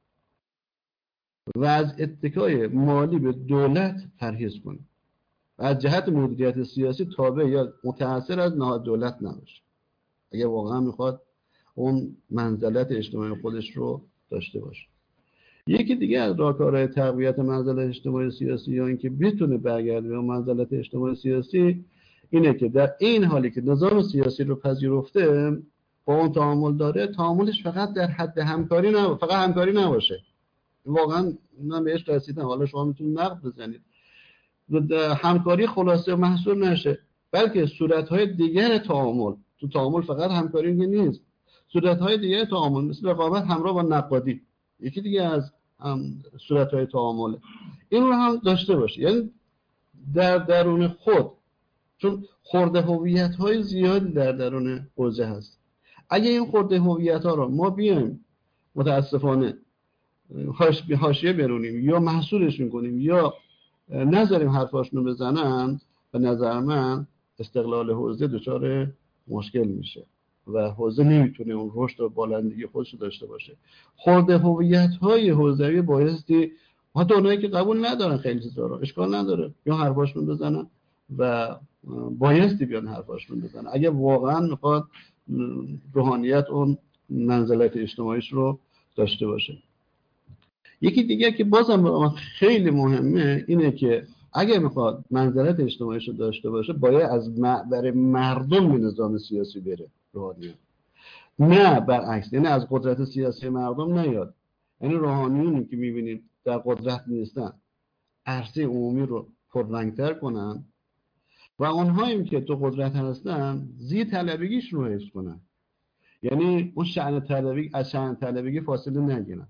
و از اتکای مالی به دولت پرهیز کنه و از جهت مدیریت سیاسی تابع یا متأثر از نهاد دولت نباشه اگه واقعا میخواد اون منزلت اجتماعی خودش رو داشته باشه. یکی دیگه از راهکارهای تقویت منزلت اجتماعی سیاسی یا اینکه بتونه برگرده به منزلت اجتماعی سیاسی اینه که در این حالی که نظام سیاسی رو پذیرفته با اون تعامل داره، تعاملش فقط در حد همکاری فقط همکاری نباشه. واقعا من بهش رسیدم، حالا شما میتونید نقد بزنید، همکاری خلاصه محصور نشه، بلکه صورت‌های دیگر تعامل، تو تعامل فقط همکاری نیست، صورت‌های دیگر تعامل مثل رقابت همراه با نقادی یکی دیگه از صورت‌های تعامل، این رو هم داشته باشه. یعنی در درون خود، چون خرده هویت‌های زیادی در درون حوزه هست، اگه این خرده هویت‌ها رو ما بیایم متاسفانه حاشیه برونیم یا محصولشون کنیم یا نذاریم حرفاشونو بزنن، به نظر من استقلال حوزه دچار مشکل میشه و حوزه نمیتونه اون رشد و بالندگی خودش رو داشته باشه. خرده هویت‌های حوزوی بایستی حتی اونایی که قبول ندارن خیلی چیزا رو اشکال نداره یا حرفاشون بزنن و بایستی بیان حرفاشون بزنن اگه واقعا میخواد روحانیت اون منزلت اجتماعیش رو داشته باشه. یکی دیگه که بازم برای من خیلی مهمه اینه که اگه میخواد منزلت اجتماعیش رو داشته باشه باید از معبر مردم به نظام سیاسی بره روحانیت، نه برعکس، یعنی از قدرت سیاسی مردم نیاد. یعنی روحانیونی که میبینیم در قدرت نیستن عرصه عمومی رو پررنگتر کنن و اونهایی که تو قدرت هستن زی طلبگیش رو حفظ کنن، یعنی اون شأن طلبی از شأن طلبگی فاصله نگیرن.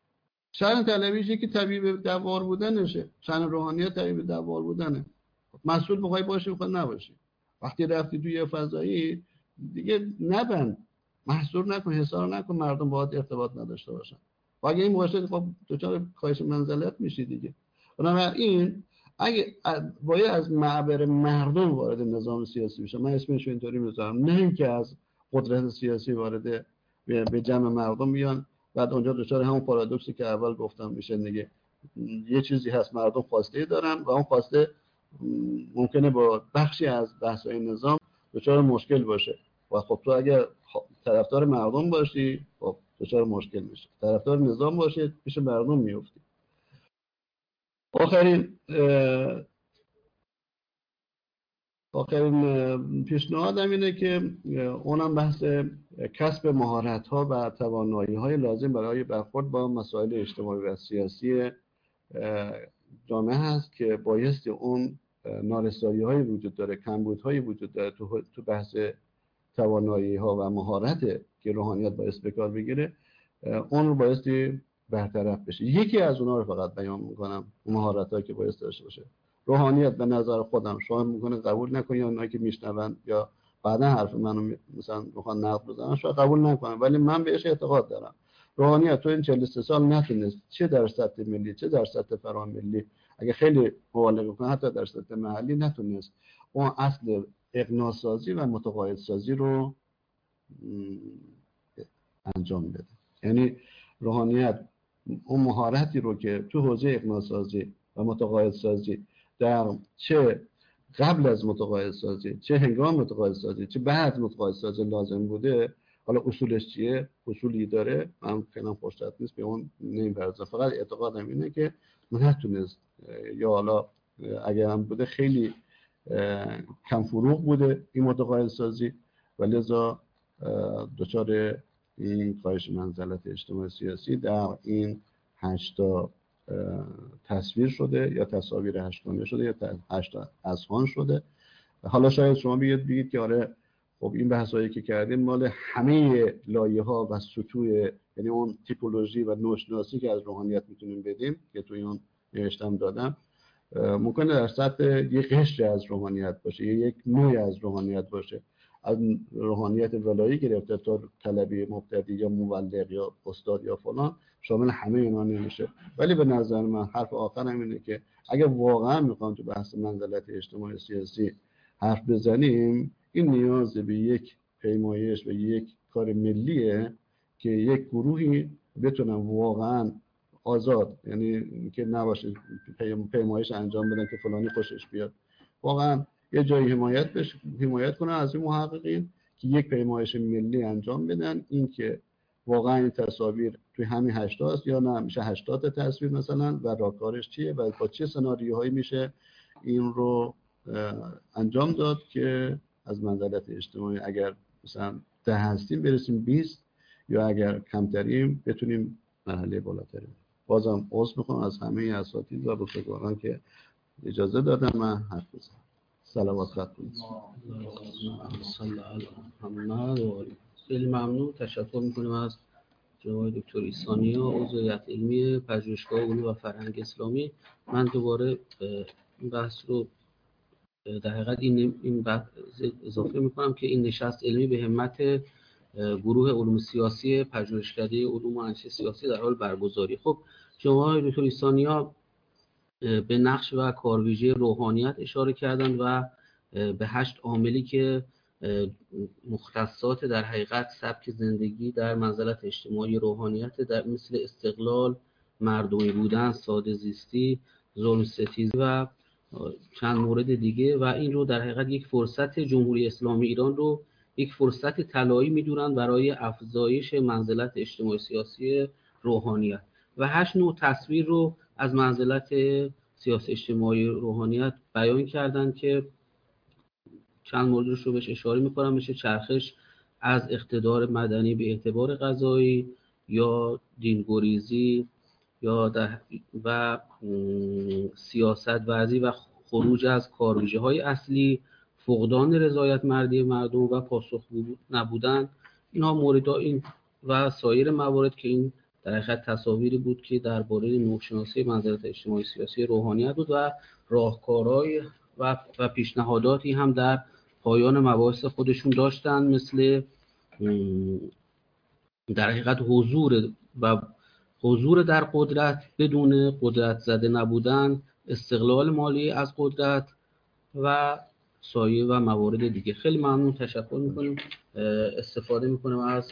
شأن طلبیش که طبیعی به دوار بودنشه، شأن روحانیت طبیعی به دوار بودنه. مسئول بخوای باشی بخوای نباشی، وقتی رفتی توی فضایی دیگه نبند، محصور نکن، حصار نکن مردم باهات ارتباط نداشته باشن و اگه این باشه خب دچار کاهش منزلت میشی دیگه. بنابراین اگه باید از معبر مردم وارد نظام سیاسی بشه، من اسمش رو اینطوری میذارم، نه اینکه از قدرت سیاسی وارد به جمع مردم بیان بعد اونجا دچار همون پارادوکسی که اول گفتم میشه دیگه. یه چیزی هست مردم خواسته دارن و اون خواسته ممکنه با بخشی از بحث‌های نظام دچار مشکل باشه و خب تو اگر طرفدار مردم باشی خب دچار مشکل میشه، طرفدار نظام باشی پیش مردم میفتی. آخرین پیشنهادم اینه که اونم بحث کسب مهارت‌ها و توانایی‌های لازم برای برخورد با مسائل اجتماعی و سیاسی جامعه هست که بایستی اون نارسایی‌های وجود داره، کمبودهای وجود داره تو بحث توانایی‌ها و مهارت که روحانیت باعث به کار بگیره، اون رو بایستی برطرف بشه. یکی از اونها رو فقط بیان میکنم، مهارت‌هایی که باعث داشته باشه روحانیت. به نظر خودم شما میکنه قبول نکنه یا اونایی که میشنون یا بعدا حرف منو مثلا میخوان نقد بزنن شاید قبول نکنن، ولی من بهش اعتقاد دارم. روحانیت تو این 43 سال نتونست چه در سطح ملی چه در سطح فراملی، اگه خیلی مبالغه کنه حتی در سطح محلی نتونست اون اصل اقناع‌سازی و متقاعدسازی رو انجام بده. یعنی روحانیت اون مهارتی رو که تو حوزه اقناع‌سازی و متقاعدسازی در چه قبل از متقاعدسازی، چه هنگام متقاعدسازی، چه بعد متقاعدسازی لازم بوده، حالا اصولش چیه؟ اصولی داره، من خیلی فرصت نیست به اون نمی‌پردازم. فقط اعتقادم اینه که نتونست، یا حالا اگر هم بوده خیلی کم فروغ بوده این متقاعدسازی و لذا دچار این کاهش منزلت اجتماعی سیاسی در این 8 تصویر شده یا تصاویر 8 شده یا 8 اذهان شده. حالا شاید شما بگید که آره خب این بحثایی که کردیم مال همه لایه‌ها و سطوح، یعنی اون تیپولوژی و نوع‌شناسی که از روحانیت میتونیم بدیم که توی اون نوشتم دادم، ممکنه در سطح یک قشر از روحانیت باشه یا یک نوع از روحانیت باشه، از روحانیت ولایی گرفته تا طلبی مبتدی یا مبلغ یا استاد یا فلان، شامل همه اینا نمیشه. ولی به نظر من حرف آخرم اینه که اگه واقعا میخوام تو بحث منزلت اجتماعی سیاسی حرف بزنیم، این نیاز به یک پیمایش و یک کار ملیه که یک گروهی بتونن واقعا آزاد، یعنی که نباشه پیمایش انجام بدن که فلانی خوشش بیاد، واقعا یه جایی حمایت کنن از این محققین که یک پیمایش ملی انجام بدن، این که واقعا این تصاویر توی همین 80 است یا نه میشه 80 تا تصویر مثلا و راهکارش چیه و با چه سناریوهایی میشه این رو انجام داد که از منزلت اجتماعی اگر مثلا 10 هستیم برسیم 20 یا اگر کمتریم بتونیم مرحله بالاتری. بازم عذر میخوام از همه اساتید و بزرگواران که اجازه دادن من حرف بزنم. صلوات خدمت خیلی ممنون. تشکر میکنیم از جناب دکتر عیسانیا، عضو هیئت علمی پژوهشگاه علوم و فرهنگ اسلامی. من دوباره این بحث رو در حقیقت این بحث اضافه میکنم که این نشست علمی به همت گروه علوم سیاسی پژوهشکده علوم و اندیشه سیاسی در حال برگزاری. خب جناب دکتر عیسانیا به نقش و کارویژه روحانیت اشاره کردن و به 8 عاملی که مختصات در حقیقت سبک زندگی در منزلت اجتماعی روحانیت در مثل استقلال، مردمی بودن، ساده زیستی، ظلم ستیزی و چند مورد دیگه، و این رو در حقیقت یک فرصت جمهوری اسلامی ایران رو یک فرصت طلایی می‌دونن برای افزایش منزلت اجتماعی سیاسی روحانیت و 8 نوع تصویر رو از منزلت سیاسی اجتماعی روحانیت بیان کردن که چند موردش رو بهش اشاره میکنم. میشه چرخش از اقتدار مدنی به اعتبار قضایی یا دینگریزی یا و سیاست ورزی و خروج از کارویژه‌های اصلی، فقدان رضایت مردی مردم و پاسخ نبودن. اینها مورد این و سایر موارد که این در حقیقت تصاویری بود که درباره نوع‌شناسی منزلت اجتماعی سیاسی روحانیت بود و راهکارهای و پیشنهاداتی هم در پایان مباحث خودشون داشتن، مثل در حقیقت حضور در قدرت بدون قدرت زده نبودن، استقلال مالی از قدرت و سایه و موارد دیگه. خیلی ممنون، تشکر میکنیم. استفاده میکنم از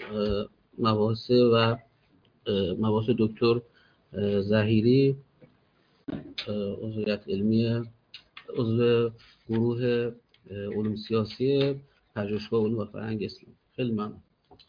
مباحث دکتر ظهیری، عضو هیئت علمی عضو گروه علوم سیاسی پژوهشگاه علوم و فرهنگ اسلامی. خیلی ممنون.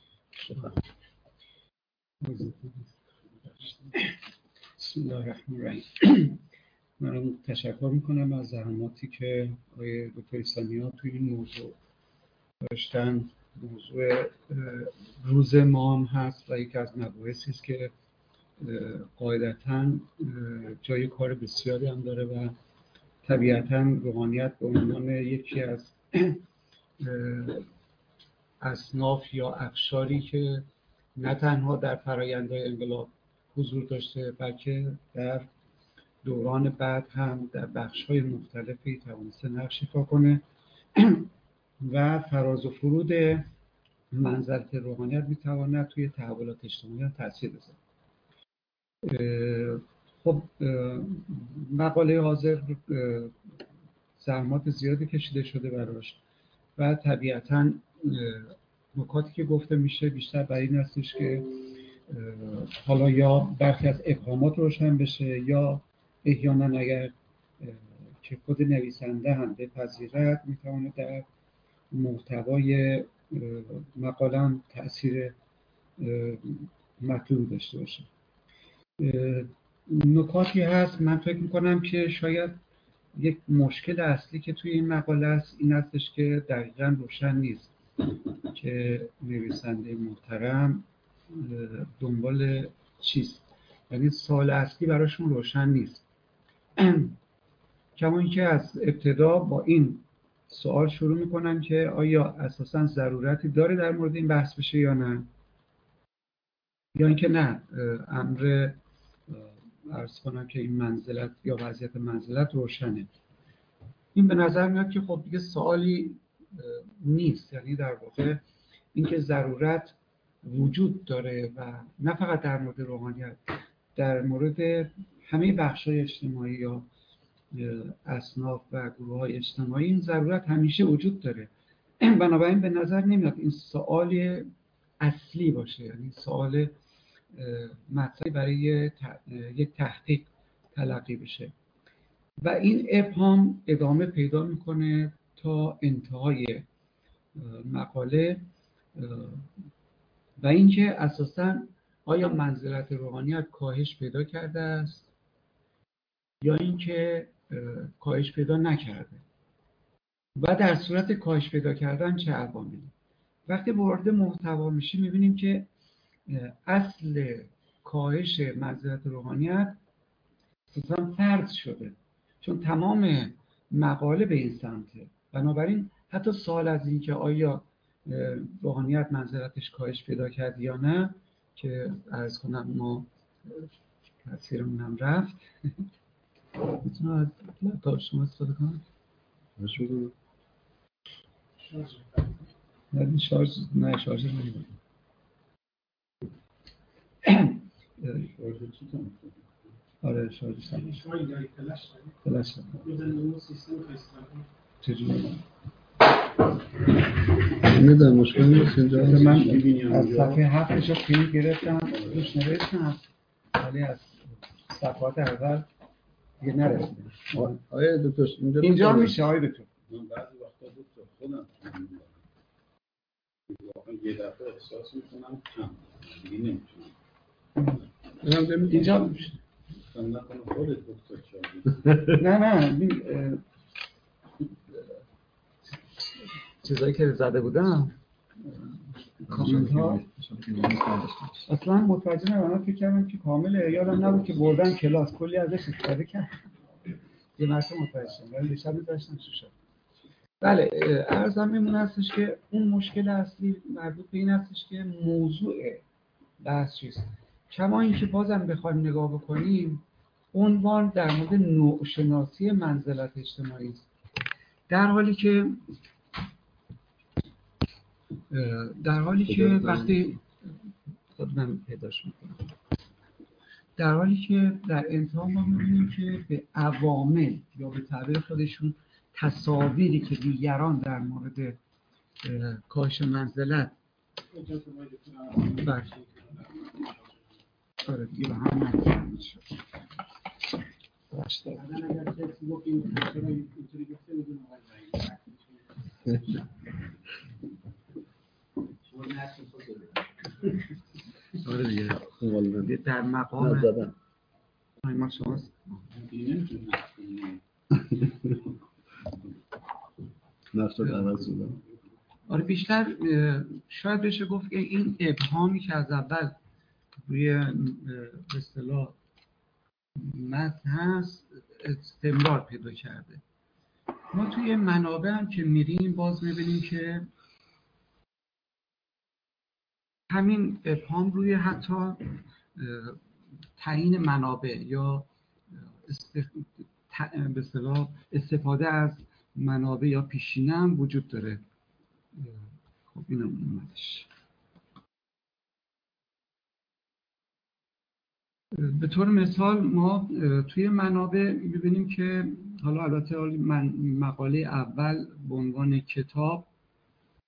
بسم الله الرحمن الرحیم. من تشکر میکنم از زحماتی که آقای دکتر عیسانیا توی این موضوع داشتن. موضوع روز ما هم هست و یکی از مباحثی است که قاعدتاً جای کار بسیاری هم داره و طبیعتاً روحانیت به عنوان یکی از اصناف یا اقشاری که نه تنها در فرآیندهای انقلاب حضور داشته بلکه در دوران بعد هم در بخش‌های مختلفی توانسته نقش ایفا کنه و فراز و فرود منزلت روحانیت میتواند توی تحولات اجتماعی هم تاثیر بذاره. خب مقاله حاضر زحمات زیادی کشیده شده براش و طبیعتاً نکاتی که گفته میشه بیشتر برای این هستش که حالا یا برخی از ابهامات روشن بشه یا احیانا اگر که خود نویسنده هم بپذیرد میتونه در محتوای مقاله تأثیر مطلوب داشته باشه. نکاتی هست من فکر میکنم که شاید یک مشکل اصلی که توی این مقاله است این هستش که دقیقاً روشن نیست که نویسنده محترم دنبال چیست، یعنی سوال اصلی براشون روشن نیست. کما اینکه از ابتدا با این سوال شروع میکنن که آیا اساساً ضرورتی داره در مورد این بحث بشه یا نه، یا اینکه نه امر عرض کنم که این منزلت یا وضعیت منزلت روشنه. این به نظر میاد که خب دیگه سوالی نیست، یعنی در واقع اینکه ضرورت وجود داره و نه فقط در مورد روحانیت، در مورد همه بخش‌های اجتماعی یا اصناف و گروه‌های اجتماعی این ضرورت همیشه وجود داره. بنابراین به نظر نمیاد این سوال اصلی باشه، یعنی سوال مطرحی برای یک تحقیق تلقی بشه و این ابهام ادامه پیدا میکنه تا انتهای مقاله و اینکه اساساً آیا منزلت روحانیت کاهش پیدا کرده است یا اینکه کاهش پیدا نکرده و در صورت کاهش پیدا کردن چه عواملی. وقتی وارد محتوا میشیم میبینیم که اصل کاهش منزلت روحانیت اساساً فرض شده، چون تمام مقاله به این سمته. بنابراین حتی سوال از این که آیا روحانیت منزلتش کاهش پیدا کرد یا نه که عرض کنم ما تاثیرمون هم رفت. میتونم از لپتاپ شما استفاده کنم؟ شارژ نمیدونم. آره شارژ سم. شما این داری فلش داری؟ فلش دارم. چجوری؟ نمیدونم مشکل نیست اینجا. من از صفحه 7 رو پرینت گرفتم روش نوشتم ولی از صفحات اول دیگه نرسیدم. آیا دکتر اینجا میشه آیا دکتر؟ من بعضی وقتا دکتر خودم واقعا یه دفعه احساس میکنم کم دیگه نمیتونم اینجا میشه. نکنم خودت دکتر شدی. نه چیزایی که زده بودم کامنت ها اصلا متوجه نبودم، فکر کردم که کامله، یادم نبود که بردن کلاس کلی ازش استفاده کرد یه مرتبه متوجه شدم ولی دیشب می‌ذاشتم چی شد. بله عرضم این هستش که اون مشکل اصلی مربوط به این هستش که موضوع بحث چیست. کما اینکه بازم بخوایم نگاه بکنیم عنوان در مورد نوع شناسی منزلت اجتماعی است، در حالی که وقتی خودم پیداش میکنم در حالی که در انتها ما می‌بینیم که به عوامل یا به تعبیر خودشون تصاویری که دیگران در مورد کاهش منزلت آره دیگه به هم مطرح میشه. آره دیگه در مقام زدن ما شماست نفسات عوض شدن. آره بیشتر شاید بشه گفت که این ابهامی که از اول روی به اصطلاح متن هست استمرار پیدا کرده. ما توی منابع هم که میریم باز میبینیم که همین ابهام روی حتی تعیین منابع یا به اصطلاح استفاده از منابع یا پیشینه هم وجود داره. خب اینم اومدش. به طور مثال ما توی منابع می‌بینیم که حالا البته مقاله اول به عنوان کتاب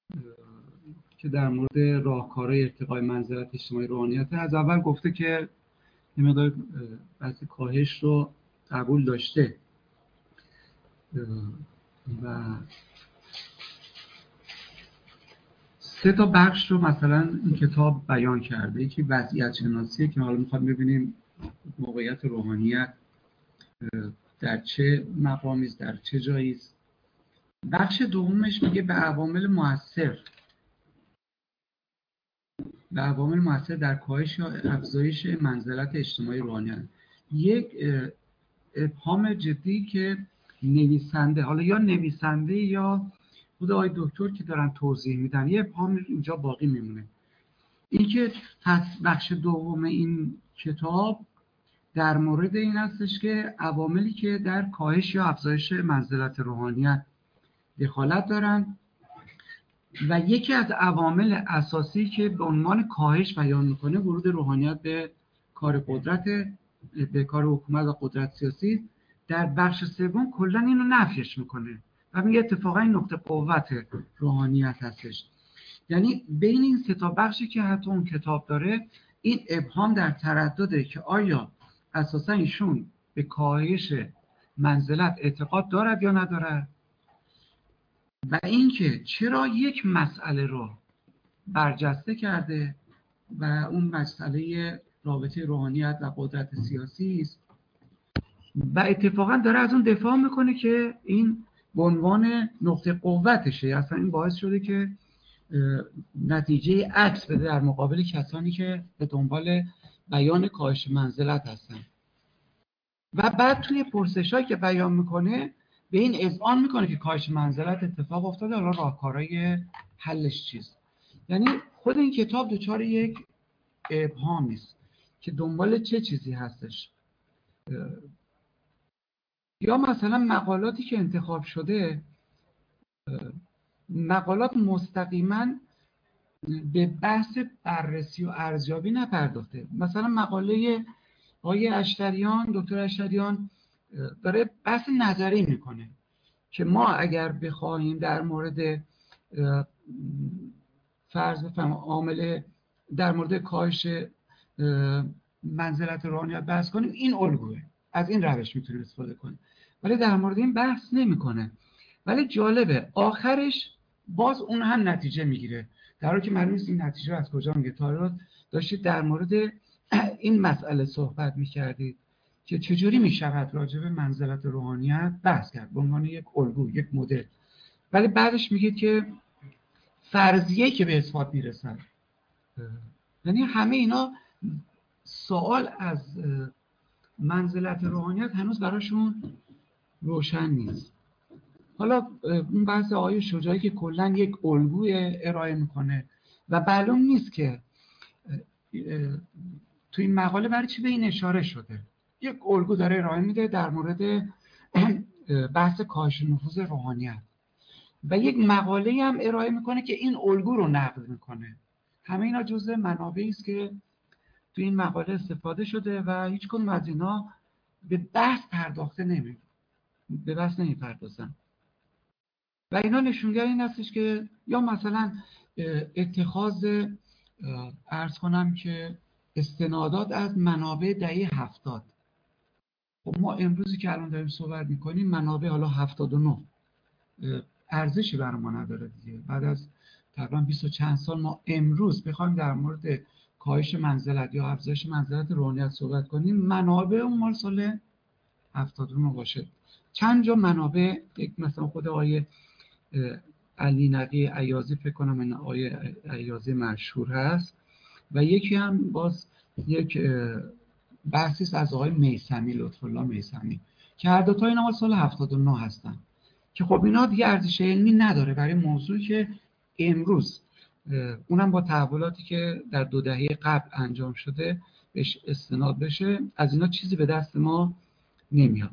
که در مورد راهکارهای ارتقای منزلت اجتماعی روحانیت، از اول گفته که یه مقدار بحث کاهش رو قبول داشته و 3 تا بخش رو مثلا این کتاب بیان کرده. یکی وضعیت شناسیه که حالا میخوام ببینیم موقعیت روحانیت در چه مقامی است، در چه جایی است. بخش دومش میگه به عوامل مؤثر در کاهش یا افزایش منزلت اجتماعی روحانیت. یک ابهام جدی که نویسنده، حالا یا نویسنده یا خود آقای دکتر که دارن توضیح میدن، یه ابهام اینجا باقی میمونه. این که بخش دوم این کتاب در مورد این هستش که عواملی که در کاهش یا افزایش منزلت روحانیت دخالت دارن و یکی از عوامل اساسی که به عنوان کاهش بیان میکنه ورود روحانیت به کار قدرت، به کار حکومت و قدرت سیاسی. در بخش سوم کلا اینو نفیش میکنه و میگه اتفاقا این نقطه قوت روحانیت هستش. یعنی بین این 3 تا بخشی که حتی اون کتاب داره، این ابهام در تردده که آیا اساسا ایشون به کاهش منزلت اعتقاد دارد یا ندارد و اینکه چرا یک مسئله رو برجسته کرده و اون مسئله رابطه روحانیت و قدرت سیاسی است و اتفاقا داره از اون دفاع میکنه که این به عنوان نقطه قوتشه. اصلا این باعث شده که نتیجه عکس بده در مقابل کسانی که به دنبال بیان کاهش منزلت هستن. و بعد توی پرسشایی که بیان میکنه به این اذعان میکنه که کاهش منزلت اتفاق افتاده، حالا راهکارهای حلش چیست. یعنی خود این کتاب دچار یک ابهامی است که دنبال چه چیزی هستش. یا مثلا مقالاتی که انتخاب شده، مقالات مستقیما به بحث بررسی و ارزیابی نپرداخته. مثلا مقاله آقای اشتریان، دکتر اشتریان داره بحث نظری میکنه که ما اگر بخوایم در مورد فرض بفهم عامل در مورد کاهش منزلت روحانیت بحث کنیم، این الگوه، از این روش میتونیم استفاده کنیم، ولی در مورد این بحث نمیکنه. ولی جالبه آخرش باز اون هم نتیجه میگیره، در حالی که معلوم نیست این نتیجه از کجا میگه. تا داشتید در مورد این مسئله صحبت میکردید که چجوری میشود راجع به منزلت روحانیت بحث کرد به عنوان یک الگو، یک مدل، ولی بعدش میگید که فرضیه که به اثبات میرسن. یعنی همه اینا سوال از منزلت روحانیت هنوز براشون روشن نیست. حالا اون بحث آقای شجاعی که کلا یک الگو ارائه میکنه و معلوم نیست که تو این مقاله برای چی به این اشاره شده. یک الگو داره ارائه میده در مورد بحث کاهش نفوذ روحانیت و یک مقاله هم ارائه میکنه که این الگو رو نقد میکنه. همه اینا جزء منابعی است که تو این مقاله استفاده شده و هیچ کدوم از اینا به بحث پرداخته به بحث نمیپردازن. و اینا نشونگر این هستش که یا مثلا اتخاذ عرض کنم که استنادات از منابع دهه 70. خب ما امروزی که الان داریم صحبت میکنیم منابع حالا 79 ارزشی برای ما نداره دیگه. بعد از تقریبا 20 و چند سال ما امروز بخوایم در مورد کاهش منزلت یا افزایش منزلت روحانیت صحبت کنیم، منابع اون مال سال 79 باشه. چند جا منابع، یک مثلا خود آقای علی نقی عیاضی فکر کنم این آقای عیاضی مشهور هست و یکی هم باز یک بحثی است از آقای میثمی، لطف الله میثمی، که هر دو تا اینا مال سال 79 هستن که خب اینا دیگه ارزش علمی نداره برای موضوعی که امروز اونم با تحولاتی که در 2 دهه قبل انجام شده بهش استناد بشه. از اینا چیزی به دست ما نمیاد.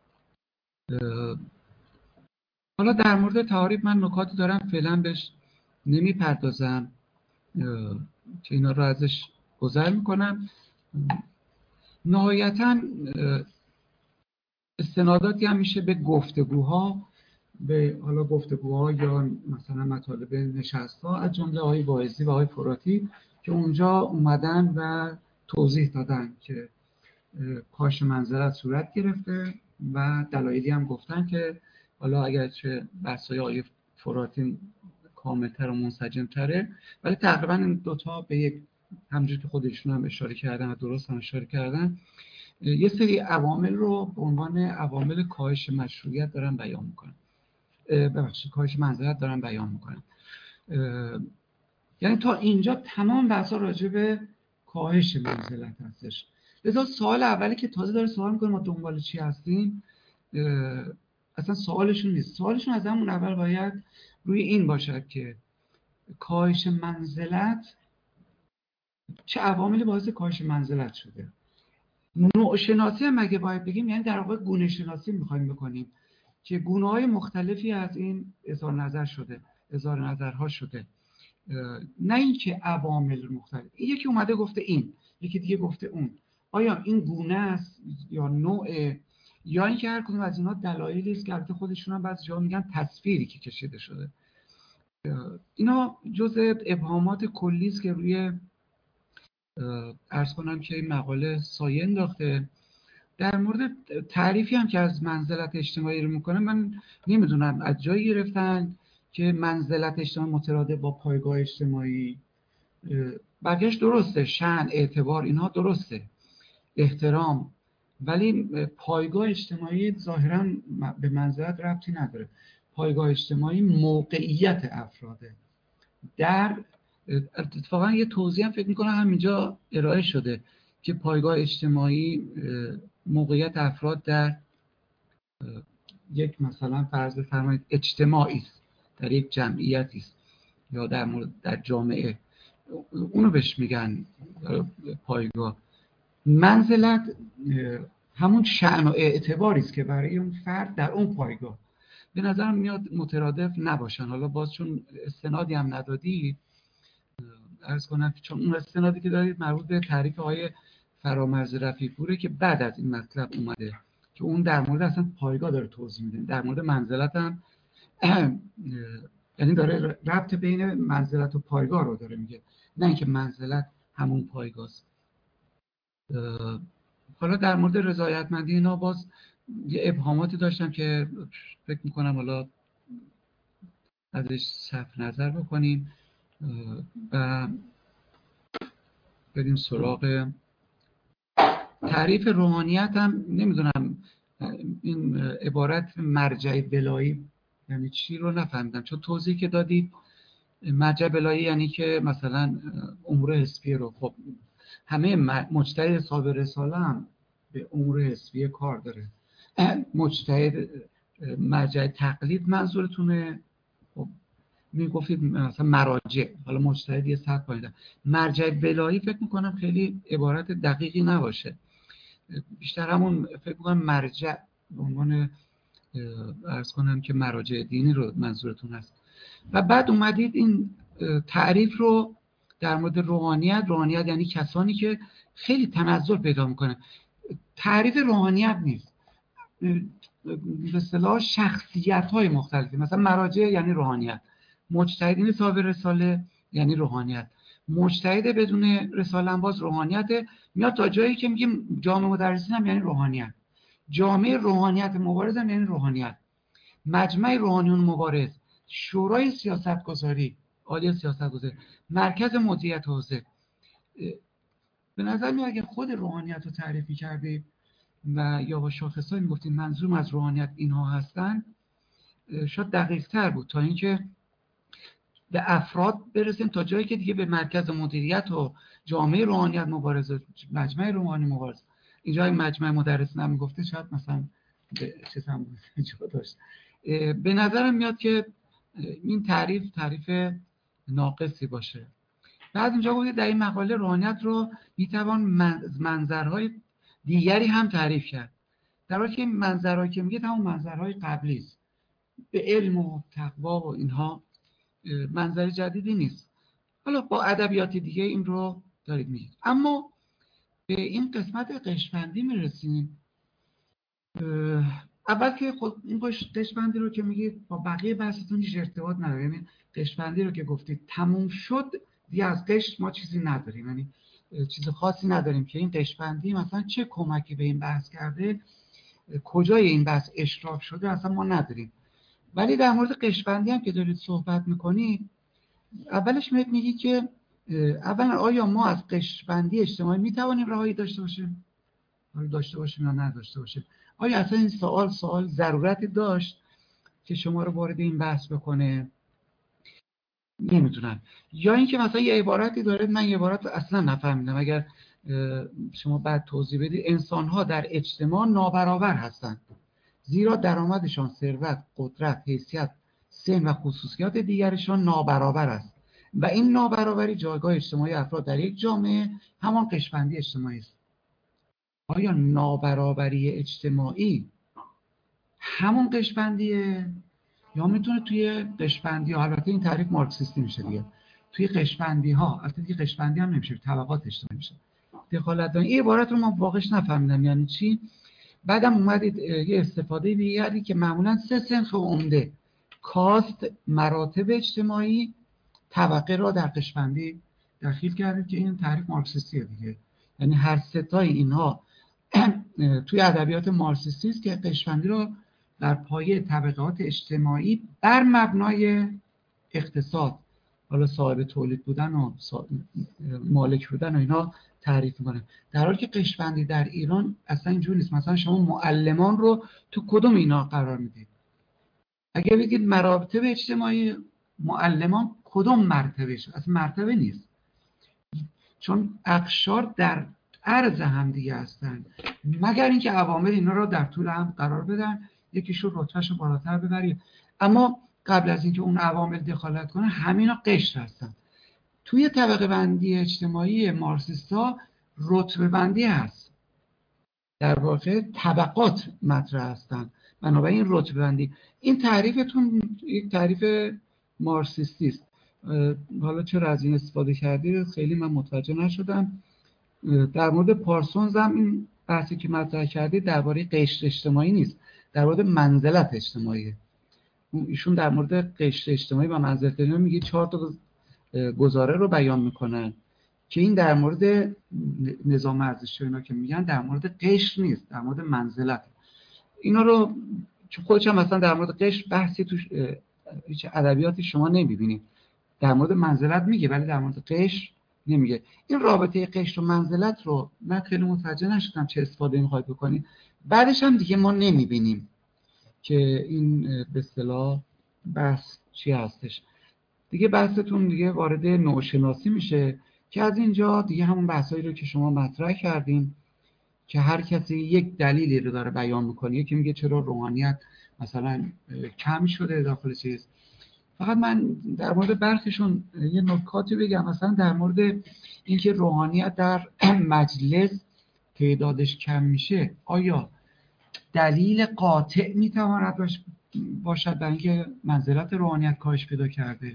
حالا در مورد تعاریف من نکاتی دارم فعلا بهش نمیپردازم که اینا رو ازش گذر میکنم. نهایتا استناداتی هم میشه به گفتگوها به حالا گفتگوها یا مثلا مطالب نشست‌ها از جمله آقای واعظی و آقای فراتی که اونجا اومدن و توضیح دادن که کاهش منزلت صورت گرفته و دلایلی هم گفتن که حالا اگرچه بحث‌های آقای فراتی کاملتر و منسجم‌تره ولی تقریبا این دوتا به یک، همونجوری که خودشون هم اشاره کردن و درست هم اشاره کردن، یه سری عوامل رو به عنوان عوامل کاهش مشروعیت دارن بیان میکنن، کاهش منزلت دارن بیان میکنن. یعنی تا اینجا تمام بحثا راجع به کاهش منزلت هستش. لذا سوال اولی که تازه داره سوال میکنه ما دنبال چی هستیم، اصلا سوالشون نیست. سوالشون از همون اول باید روی این باشد که کاهش منزلت چه عواملی باعث کاهش منزلت شده. نوع شناسی هم مگه باید بگیم، یعنی در واقع گونه شناسی میخوایم بکنیم که گونه‌های مختلفی از این اظهار نظرها شده، نه اینکه عوامل مختلف، یکی اومده گفته این، یکی دیگه گفته اون، آیا این گونه است یا نوع، یا اینکه هر کدوم از اینا دلایلی است که البته خودشون هم بعضی جا میگن تصویری که کشیده شده. اینا جزء ابهامات کلی است که روی عرض کنم که این مقاله سایه انداخته. در مورد تعریفی هم که از منزلت اجتماعی رو میکنه، من نمیدونم از جایی گرفتن که منزلت اجتماعی مترادف با پایگاه اجتماعی. بقیهش درسته، شأن، اعتبار، اینها درسته، احترام، ولی پایگاه اجتماعی ظاهرا به منزلت ربطی نداره. پایگاه اجتماعی موقعیت افراده. در اتفاقا یه توضیح هم فکر میکنم همینجا ارائه شده که پایگاه اجتماعی موقعیت افراد در یک مثلا فرض بفرمایید اجتماعی است، در یک جمعیتی است یا در جامعه، اونو بهش میگن پایگاه. منزلت همون شأن و اعتباری است که برای اون فرد در اون پایگاه. به نظرم میاد مترادف نباشن. حالا باز چون استنادی هم ندادی عرض کنم چون اون استنادی که دارید مربوط به تعریف های فرامرز رفیع‌پوره که بعد از این مطلب اومده که اون در مورد اصلا پایگاه داره توضیح میده، در مورد منزلت هم یعنی داره ربط بین منزلت و پایگاه رو داره میگه، نه اینکه منزلت همون پایگاه است. حالا در مورد رضایتمندی اینا باز یه ابهاماتی داشتم که فکر میکنم حالا ازش صرف نظر بکنیم و بریم سراغ تعریف روحانیت. هم نمیدونم این عبارت مرجع بلایی یعنی چی رو نفهمیدم، چون توضیح که دادید مرجع بلایی یعنی که مثلا امور حسبی رو، خب همه مجتهد صاحب رساله هم به امور حسبی کار داره. مجتهد مرجع تقلید منظورتونه، خب میگفتید مثلا مراجع، حالا مجتهد یه سطح پایین‌تر. مرجع بلایی فکر میکنم خیلی عبارت دقیقی نباشه، بیشتر همون فکر میکنم مرجع به عنوان عرض کنم که مراجع دینی رو منظورتون هست. و بعد اومدید این تعریف رو در مورد روحانیت یعنی کسانی که خیلی تنزل پیدا میکنن. تعریف روحانیت نیست، به اصطلاح شخصیت‌های مختلفی، مثلا مراجع یعنی روحانیت، مجتهدین صاحب رساله یعنی روحانیت، مجتهد بدون رساله هم باز روحانیت. میاد تا جایی که میگیم جامعه مدرسین هم یعنی روحانیت، جامعه روحانیت مبارز هم یعنی روحانیت، مجمع روحانیون مبارز، شورای سیاستگذاری، عالی سیاستگذاری، مرکز مدیریت حوزه. به نظر میاد اگه خود روحانیت رو تعریفی کردید و یا با شاخصایی میگفتید منظور از روحانیت اینها هستن، شاید دقیق تر بود تا اینکه به افراد برسیم تا جایی که دیگه به مرکز مدیریت و جامعه روحانیت مبارزه، مجمع روحانی مبارزه. اینجا این مجمع مدرسین هم میگفته شاید مثلا به چیز هم جا داشت. به نظرم میاد که این تعریف ناقصی باشه. بعد اینجا گفتید در این مقاله روحانیت رو میتوان منظرهای دیگری هم تعریف کرد، در حالی که این منظرهایی که میگه تمام منظرهای قبلی است، به علم و تقوا و اینها منظر جدیدی نیست. حالا با ادبیات دیگه این رو دارید میگید. اما به این قسمت قشبندی میرسیم اول که خود این قشبندی رو که میگید با بقیه بحثتون هیچ ارتباط نداره. یعنی قشبندی رو که گفتید تموم شد دیگه، از قشر ما چیزی نداریم، یعنی چیز خاصی نداریم که این قشبندی مثلا چه کمکی به این بحث کرده، کجای این بحث اشراف شده، اصلا ما نداریم. ولی در مورد قشبندی هم که دارید صحبت میکنید، اولش میگید که اولا آیا ما از قشبندی اجتماعی میتوانیم رهایی داشته باشیم یا نداشته باشیم؟ آیا اصلا این سوال ضرورتی داشت که شما رو وارد این بحث بکنه؟ نمیدونم. یا اینکه مثلا یه عبارتی داره، من یه عبارت اصلا نفهمیدم، اگر شما بعد توضیح بدید. انسان ها در اجتماع نابرابر هستند، زیرا درآمدشان، ثروت، قدرت، حیثیت، سن و خصوصیات دیگرشان نابرابر است و این نابرابری جایگاه اجتماعی افراد در یک جامعه همان قشبندی اجتماعی است. آیا نابرابری اجتماعی همون قشبندیه، یا میتونه توی قشبندی ها، البته این تعریف مارکسیستی میشه دیگه، توی قشبندی ها، البته دیگه قشبندی هم نمیشه، طبقات اجتماعی میشه، دخالت دارن؟ این عبارت رو من واقعش نفهمیدم یعنی چی. بعدم اومدید یه استفاده بیاری که معمولا 3 صنف عمده، کاست، مراتب اجتماعی، طبقه را در قشبندی دخیل کردید که این تعریف مارکسیستیه دیگه. یعنی هر ستای اینها توی ادبیات مارکسیستی است که قشبندی رو در پایه طبقات اجتماعی بر مبنای اقتصاد، حالا صاحب تولید بودن و مالک بودن و اینا تعریف میکنه، در حالی که قشبندی در ایران اصلا اینجوری نیست. مثلا شما معلمان رو تو کدوم اینا قرار میدید؟ اگه بگید مراتب اجتماعی، معلمان کدوم مرتبه شد؟ اصلا مرتبه نیست، چون اقشار در عرض هم دیگه هستن، مگر اینکه عوامل اینا رو در طول هم قرار بدن، یکیشو رتبهشو بالاتر ببرید. اما قبل از اینکه اون عوامل دخالت کنه، همینا قشر هستن. توی طبقه بندی اجتماعی مارکسیستا رتبه بندی هست، در واقع طبقات مطرح هستن، بنابراین رتبه بندی. این تعریفتون یک تعریف مارکسیستی است. حالا چرا از این استفاده کردید خیلی من متوجه نشدم. در مورد پارسونز هم این بحثی که مطرح کردید درباره قشر اجتماعی نیست، در مورد منزلت اجتماعی. ایشون در مورد قشر اجتماعی و منزلت اجتماعی میگه 4 تا گزاره رو بیان میکنن که این در مورد نظام ارزشی اینا که میگن در مورد قشر نیست، در مورد منزلت. اینا رو خودش هم مثلا در مورد قشر بحثی توش هیچ ادبیاتی شما نمیبینید. در مورد منزلت میگه ولی در مورد قشر نمیگه. این رابطه قشر و منزلت رو من خیلی متوجه نشدم چه استفاده میخواید بکنید. بعدش هم دیگه ما نمیبینیم که این به اصطلاح بحث چی هستش. دیگه بحثتون دیگه وارد نوع‌شناسی میشه که از اینجا دیگه همون بحثایی رو که شما مطرح کردین که هر کسی یک دلیلی رو داره بیان میکنه. یکی میگه چرا روحانیت مثلا کم شده داخل چیز. فقط من در مورد برخیشون یه نکاتی بگم. مثلا در مورد اینکه روحانیت در مجلس تعدادش کم میشه، آیا دلیل قاطع میتواند باشد برای اینکه منزلت روحانیت کاهش پیدا کرده؟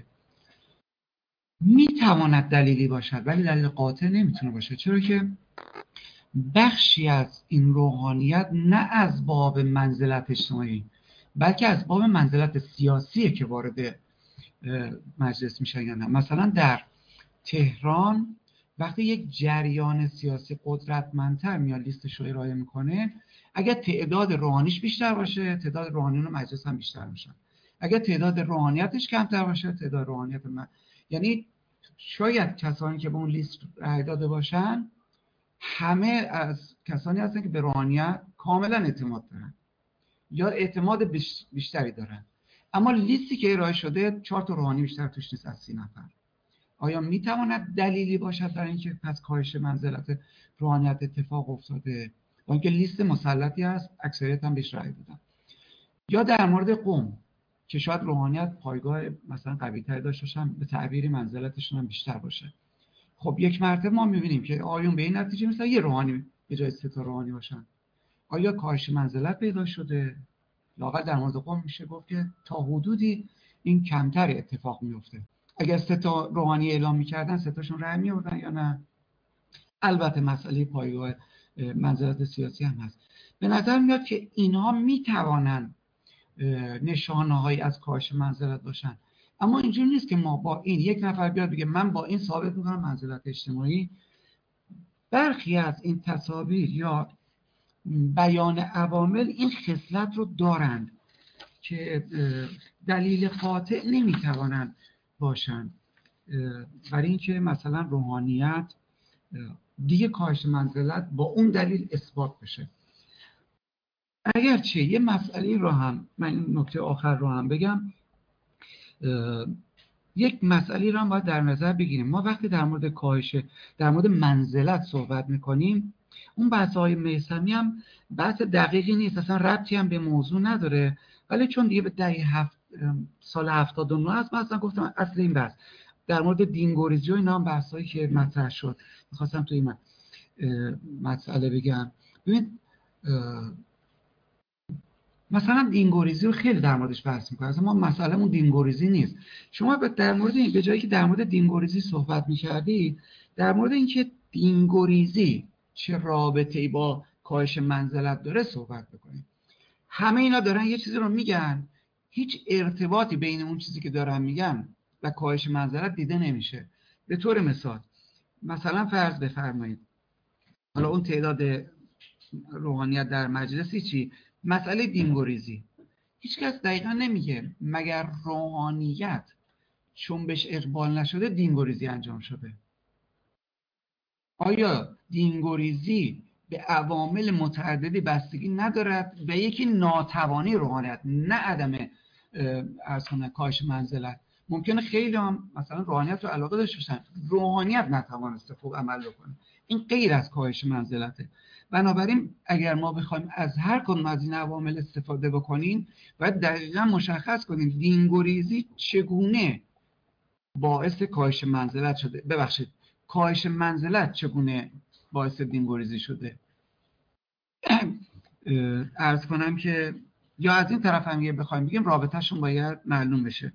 میتواند دلیلی باشد ولی دلیل قاطع نمیتونه باشه، چرا که بخشی از این روحانیت نه از باب منزلت اجتماعی بلکه از باب منزلت سیاسیه که وارد مجلس میشه. یا نه مثلا در تهران وقتی یک جریان سیاسی قدرتمندتر میاد لیستش رو ارائه میکنه، اگر تعداد روحانیش بیشتر باشه تعداد روحانیون مجلس هم بیشتر میشن، اگر تعداد روحانیتش کمتر باشه تعداد روحانیت یعنی شاید کسانی که به اون لیست رای داده باشن همه از کسانی هستن که به روحانیت کاملا اعتماد دارن یا اعتماد بیشتری دارن، اما لیستی که ارائه شده 4 تا روحانی بیشتر توش نیست از 30 نفر. آیا میتواند دلیلی باشد برای اینکه پس کاهش منزلت روحانیت اتفاق افتاده؟ با اینکه لیست مسلطی هست اکثریت هم بهش رای دادن. یا در مورد قم که شاید روحانیت پایگاه مثلا قوی‌تری داشته باشن، به تعبیر منزلتشون هم بیشتر باشه. خب یک مرتبه ما میبینیم که آیون به این نتیجه مثلا یه روحانی به جای 3 تا روحانی باشن. آیا کاهش منزلت پیدا شده؟ لااقل در مورد قم میشه گفت که تا حدودی این کمتر اتفاق میفته. اگر 3 تا روحانی اعلام میکردن 3 تاشون رأی میوردن یا نه؟ البته مسئله پایگاه منزلت سیاسی هم هست. به نظر میاد که اینها میتوانند نشانه‌هایی از کاهش منزلت باشن، اما اینجوری نیست که ما با این یک نفر بیاد بگه من با این ثابت میکنم منزلت اجتماعی. برخی از این تصاویر یا بیان عوامل این خصلت رو دارند که دلیل قاطع نمیتوانند باشند برای اینکه مثلا روحانیت دیگه کاهش منزلت با اون دلیل اثبات بشه. اگرچه یه مسئله رو هم من این نکته آخر رو هم بگم، یک مسئله رو هم باید در نظر بگیریم. ما وقتی در مورد کاهش، در مورد منزلت صحبت میکنیم، اون بحث‌های میثمی هم بحث دقیقی نیست، اصلا ربطی هم به موضوع نداره، ولی چون دیگه به دهه سال 79 هست، من اصلا گفتم اصل این بحث در مورد دینگوریزی و اینا هم بحثایی که مطرح شد میخواستم توی این مسئله بگم. ببین مثلا دینگوریزی رو خیلی در موردش بحث می‌کنیم، اصلا ما مسئله‌مون دینگوریزی نیست. شما در مورد این، به جایی که در مورد دینگوریزی صحبت می‌کردید، در مورد اینکه دینگوریزی چه رابطه‌ای با کاهش منزلت داره صحبت بکنید. همه اینا دارن یه چیزی رو میگن، هیچ ارتباطی بین اون چیزی که دارن میگن و کاهش منزلت دیده نمیشه. به طور مثلا فرض بفرمایید حالا اون تعداد روحانیت در مجلسی چی؟ مسئله دینگوریزی. هیچ کس دقیقا نمیگه مگر روحانیت چون بهش اقبال نشده دینگوریزی انجام شده؟ آیا دینگوریزی به عوامل متعددی بستگی ندارد؟ و یکی ناتوانی روحانیت، نه عدم کاهش منزلت. ممکنه خیلی هم مثلا روحانیت رو علاقه داشته باشن، روحانیت نتوانسته خوب عمل بکنه، این غیر از کاهش منزلته. بنابراین اگر ما بخوایم از هر کدوم از این عوامل استفاده بکنیم، باید دقیقا مشخص کنیم دینگوریزی چگونه باعث کاهش منزلت شده. ببخشید، کاهش منزلت چگونه باعث دینگوریزی شده. عرض کنم که یا از این طرف هم بخوایم بگیم رابطهشون باید معلوم بشه.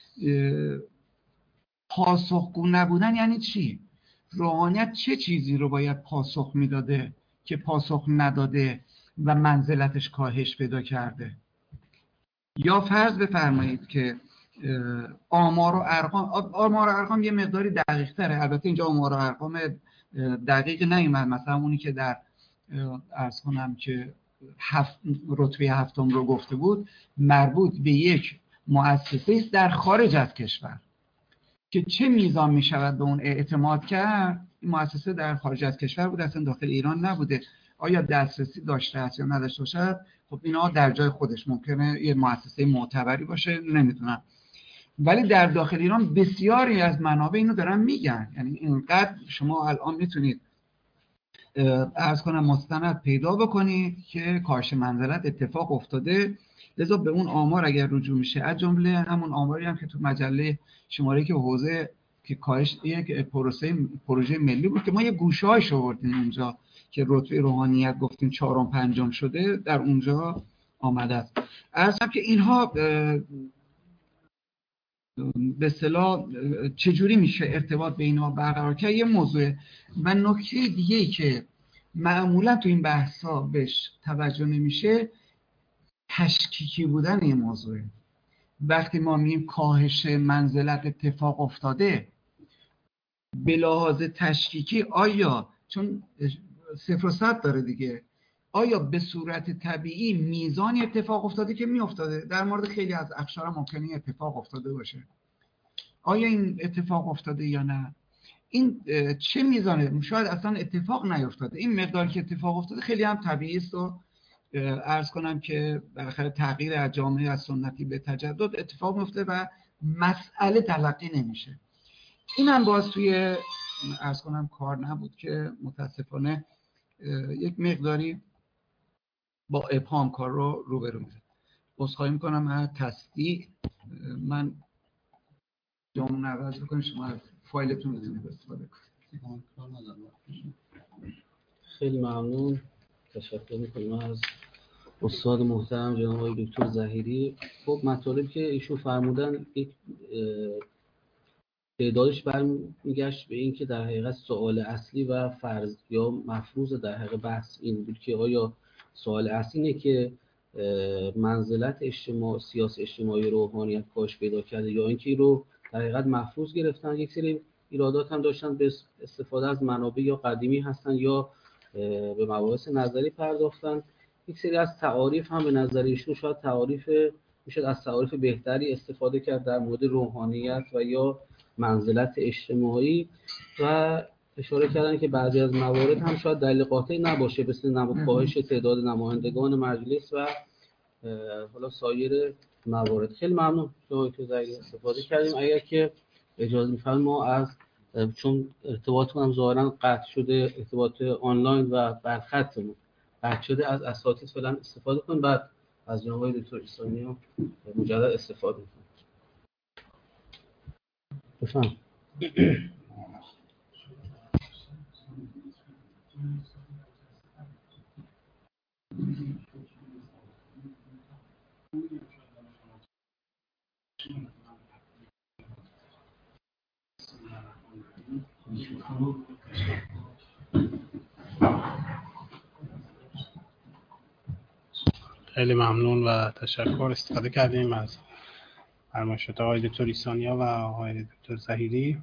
پاسخگو نبودن یعنی چی؟ روحانیت چه چیزی رو باید پاسخ میداده که پاسخ نداده و منزلتش کاهش پیدا کرده؟ یا فرض بفرمایید که آمار و ارقام یه مقداری دقیق تره. البته اینجا آمار و ارقام دقیق نیومد، مثلا اونی که در عرض کنم که رتبه 7 رو گفته بود مربوط به یک مؤسسه است در خارج از کشور که چه میزان میشود به اون اعتماد کرد. این مؤسسه در خارج از کشور بود، اصلا داخل ایران نبوده. آیا دسترسی داشته است یا نداشته باشد، خب اینا در جای خودش ممکنه یه مؤسسه معتبری باشه، نمیدونم، ولی در داخل ایران بسیاری از منابع اینو دارن میگن. یعنی اینقدر شما الان میتونید عرض کنم مستند پیدا بکنید که کاهش منزلت اتفاق افتاده. لذا به اون آمار اگر رجوع میشه، از جمله همون آماری هم که تو مجله شماره که حوزه که کاهش یک پروژه ملی بود که ما یه گوشه‌هاش آوردیم اونجا که رتبه روحانیت گفتیم 4م 5م شده، در اونجا آمده است. عرضم که اینها به اصطلاح چجوری میشه ارتباط بین ما برقرار کرد یه موضوع. و نکته دیگه‌ای که معمولا تو این بحث‌ها بهش توجه نمیشه، تشکیکی بودن این موضوع. وقتی ما میگیم کاهش منزلت اتفاق افتاده به لحاظ تشکیکی، آیا چون 0 و 100 داره دیگه، آیا به صورت طبیعی میزانی اتفاق افتاده که میافتاده؟ در مورد خیلی از اقشار ممکنه اتفاق افتاده باشه. آیا این اتفاق افتاده یا نه؟ این چه میزانه؟ شاید اصلا اتفاق نیفتاده. این مقداری که اتفاق افتاده خیلی هم طبیعی است و عرض کنم که بالاخره تغییر از جامعه از سنتی به تجدد اتفاق میفته و مسئله تلقی نمیشه. این هم باز توی عرض کنم کار نبود که متاسفانه یک مقداری با ابهام کار رو روبرو میشه. عذرخواهی میکنم از تصدیق. من جامون عوض بکنم، شما از فایلتون میتونید استفاده کنید. خیلی ممنون، تشکر میکنم از استاد محترم جناب آقای دکتر ظهیری. خب مطالب که ایشون فرمودن یک تعدادش برمیگشت به این که در حقیقت سوال اصلی و فرض یا مفروض در حقیقت بحث این بود که آیا سوال اصلی اینه که منزلت سیاست اجتماعی روحانیت کاهش پیدا کرده یا اینکه این رو در حقیقت مفروض گرفتن. یک سری ایرادات هم داشتن به استفاده از منابع یا قدیمی هستن یا به مباحث نظری پرداختن. یک سری از تعاریف هم به نظر ایشون شاید میشد از تعاریف بهتری استفاده کرد در مورد روحانیت و یا منزلت اجتماعی و اشاره کردن که بعضی از موارد هم شاید دلیل قاطعی نباشه، مثل کاهش تعداد نمایندگان مجلس و حالا سایر موارد. خیلی ممنون شما که ذریعه استفاده کردیم. اگر که اجازه می‌فرمایید ما از چون ارتباطمون هم ظاهراً قطع شده، ارتباط آنلاین و برخطمون قطع شده، از اساتید فعلا استفاده کنیم، بعد از جناب دکتر ایسانی مجدد استفاده کنیم. بفرمایید. خیلی ممنون و تشکر. استفاده کردیم از فرمایشات آقای دکتر ایسانیا و آقای دکتر ظهیری.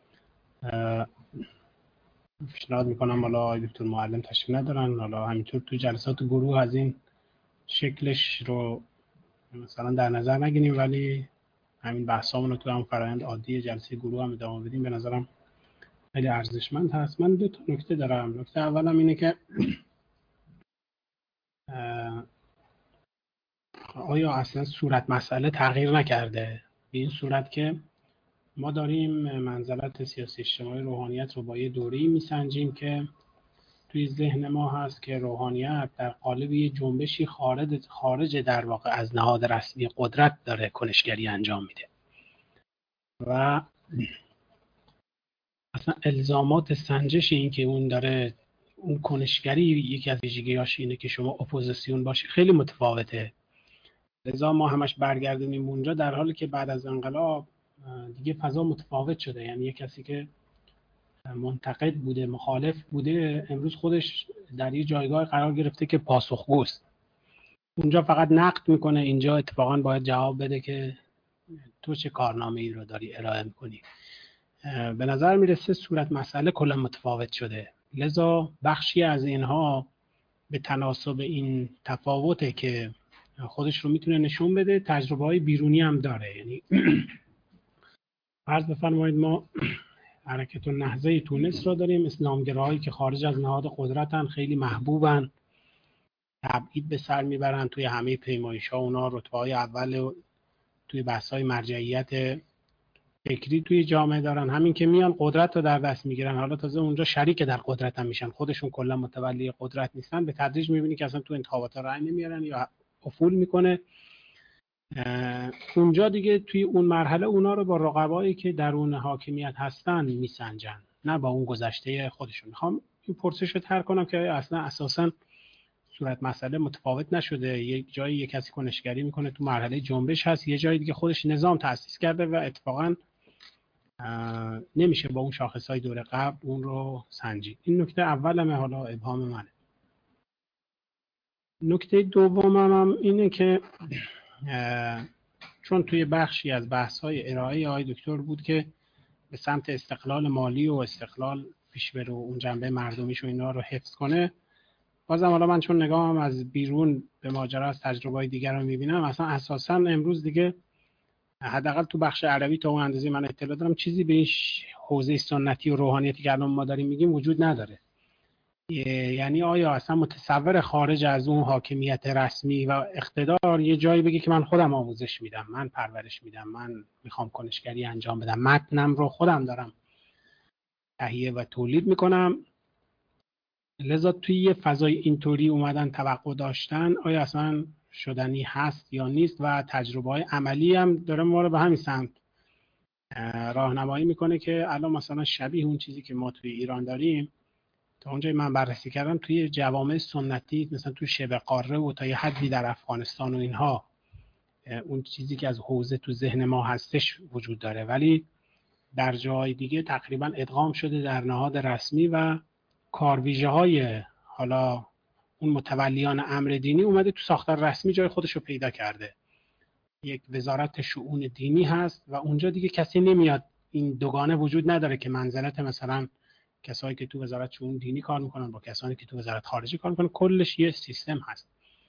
پیشنهاد میکنم حالا آقای دکتر معلم تشریف ندارن، حالا همینطور تو جلسات گروه از این شکلش رو مثلا در نظر نگیریم، ولی همین بحثامون رو تو هم فرآیند عادی جلسه گروه هم ادامه بدیم. به نظرم خیلی ارزشمند هست. من دو تا نکته دارم. نکته اولم اینه که آیا اصلا صورت مسئله تغییر نکرده؟ به این صورت که ما داریم منزلت سیاسی اجتماعی روحانیت رو با یه دوره‌ای میسنجیم که توی ذهن ما هست که روحانیت در قالب یه جنبشی خارج در واقع از نهاد رسمی قدرت داره کنشگری انجام میده و اصلا الزامات سنجش این که اون داره اون کنشگری یکی از ویژگی‌هاش اینه که شما اپوزیسیون باشی خیلی متفاوته. لذا ما همش برگردونیم اونجا، در حالی که بعد از انقلاب دیگه فضا متفاوت شده. یعنی یک کسی که منتقد بوده، مخالف بوده، امروز خودش در یه جایگاه قرار گرفته که پاسخگوست. اونجا فقط نقد میکنه، اینجا اتفاقا باید جواب بده که تو چه کارنامه‌ای رو داری ارائه میکنی. به نظر میرسه صورت مسئله کلا متفاوت شده. لذا بخشی از اینها به تناسب این تفاوته که خودش رو میتونه نشون بده. تجربه‌های بیرونی هم داره. یعنی فرض بفرمایید ما حرکت النهضه تونس را داریم، اسلامگراهایی که خارج از نهاد قدرتن، خیلی محبوبن، تبعید به سر میبرن توی همه پیمایش‌ها، اونا رتبه‌های اول توی بحث‌های مرجعیت فکری توی جامعه دارن. همین که میان قدرت رو در دست میگیرن، حالا تازه اونجا شریک در قدرت هم میشن، خودشون کلا متولی قدرت نیستن، به تدریج میبینی که اصلا تو انتخابات رأی نمیارن یا افول میکنه. اونجا دیگه توی اون مرحله اونا رو با رقبایی که درون حاکمیت هستن میسنجن، نه با اون گذشته خودشون. میخوام این پرسش رو طرح کنم که اصلا اساساً صورت مسئله متفاوت نشده. یک جایی یک کسی کنشگری میکنه تو مرحله جنبش هست، یه جایی دیگه خودش نظام تأسیس کرده و اتفاقاً نمیشه با اون شاخصهای دوره قبل اون رو سنجید. این نکته اولمه، حالا ابهام منه. نکته دومم هم اینه که چون توی بخشی از بحث‌های ارائه آقای دکتر بود که به سمت استقلال مالی و استقلال پیش بره و اون جنبه مردمیش و اینا رو حفظ کنه، بازم حالا من چون نگاهم از بیرون به ماجرا از تجربه‌های دیگر رو می‌بینم، اصلا اساساً امروز دیگه حداقل تو بخش عربی تا اون اندازه من اطلاع دارم چیزی به حوزه سنتی و روحانیتی که الان ما داریم میگیم وجود نداره. یعنی آیا اصلا متصور خارج از اون حاکمیت رسمی و اقتدار یه جایی بگه که من خودم آموزش میدم، من پرورش میدم، من میخوام کنشگری انجام بدم، متنم رو خودم دارم تهیه و تولید میکنم. لذا توی یه فضای اینطوری اومدن توقع داشتن، آیا اصلا شدنی هست یا نیست؟ و تجربه‌های عملی هم داره ما رو به همین سمت راهنمایی میکنه که الان مثلا شبیه اون چیزی که ما توی ایران داریم، تا اونجایی من بررسی کردم توی جوامع سنتی مثلا توی شبه قاره و تا یه حدی در افغانستان و اینها اون چیزی که از حوزه تو ذهن ما هستش وجود داره، ولی در جای دیگه تقریبا ادغام شده در نهاد رسمی و کارویژه‌های حالا اون متولیان امر دینی اومده تو ساختار رسمی جای خودش رو پیدا کرده. یک وزارت شؤون دینی هست و اونجا دیگه کسی نمیاد، این دوگانه وجود نداره که منزلت مثلا کسایی که تو وزارت شؤون دینی کار میکنن با کسانی که تو وزارت خارجه کار میکنن، کلش یه سیستم هست.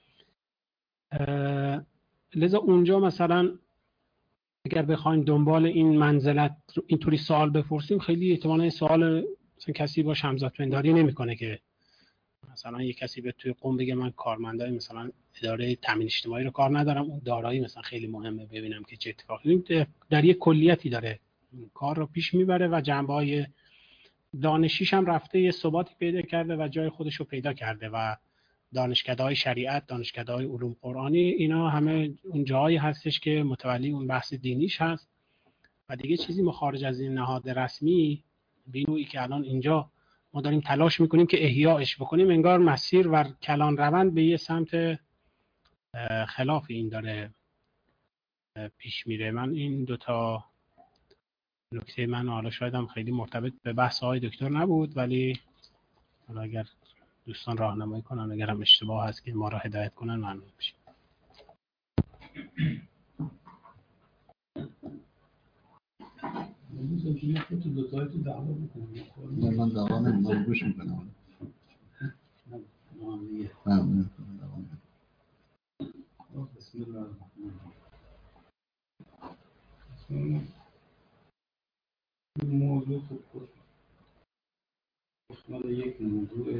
لذا اونجا مثلا اگر بخوایم دنبال این منزلت اینطوری سوال بپرسیم، خیلی احتمالاً این سوال مثلا کسی با همزاد پنداری نمیکنه که مثلا یک کسی به توی قم بگه من کارمندای مثلا اداره تامین اجتماعی رو کار ندارم، اون دارایی مثلا خیلی مهمه ببینم که چه اتفاقی در یک کلیتی داره کار رو پیش میبره و جنبه‌های دانشیش هم رفته یه ثباتی پیدا کرده و جای خودش رو پیدا کرده و دانشکده‌های شریعت، دانشکده‌های علوم قرآنی، اینا همه اون جایی هستش که متولی اون بحث دینیش هست و دیگه چیزی مخارج از این نهاد رسمی به نوعی که الان اینجا ما داریم تلاش میکنیم که احیاءش بکنیم، انگار مسیر و کلان روند به یه سمت خلاف این داره پیش میره. من این دوتا نکته من حالا شاید هم خیلی مرتبط به بحث های دکتر نبود، ولی حالا اگر دوستان راهنمایی کنن اگر هم اشتباه هست که ما را هدایت کنن ممنون میشیم. من دعوا نمی‌کنم، گوش میکنم. بسم الله الرحمن الرحیم. موضوع خوب احتمال یک موضوع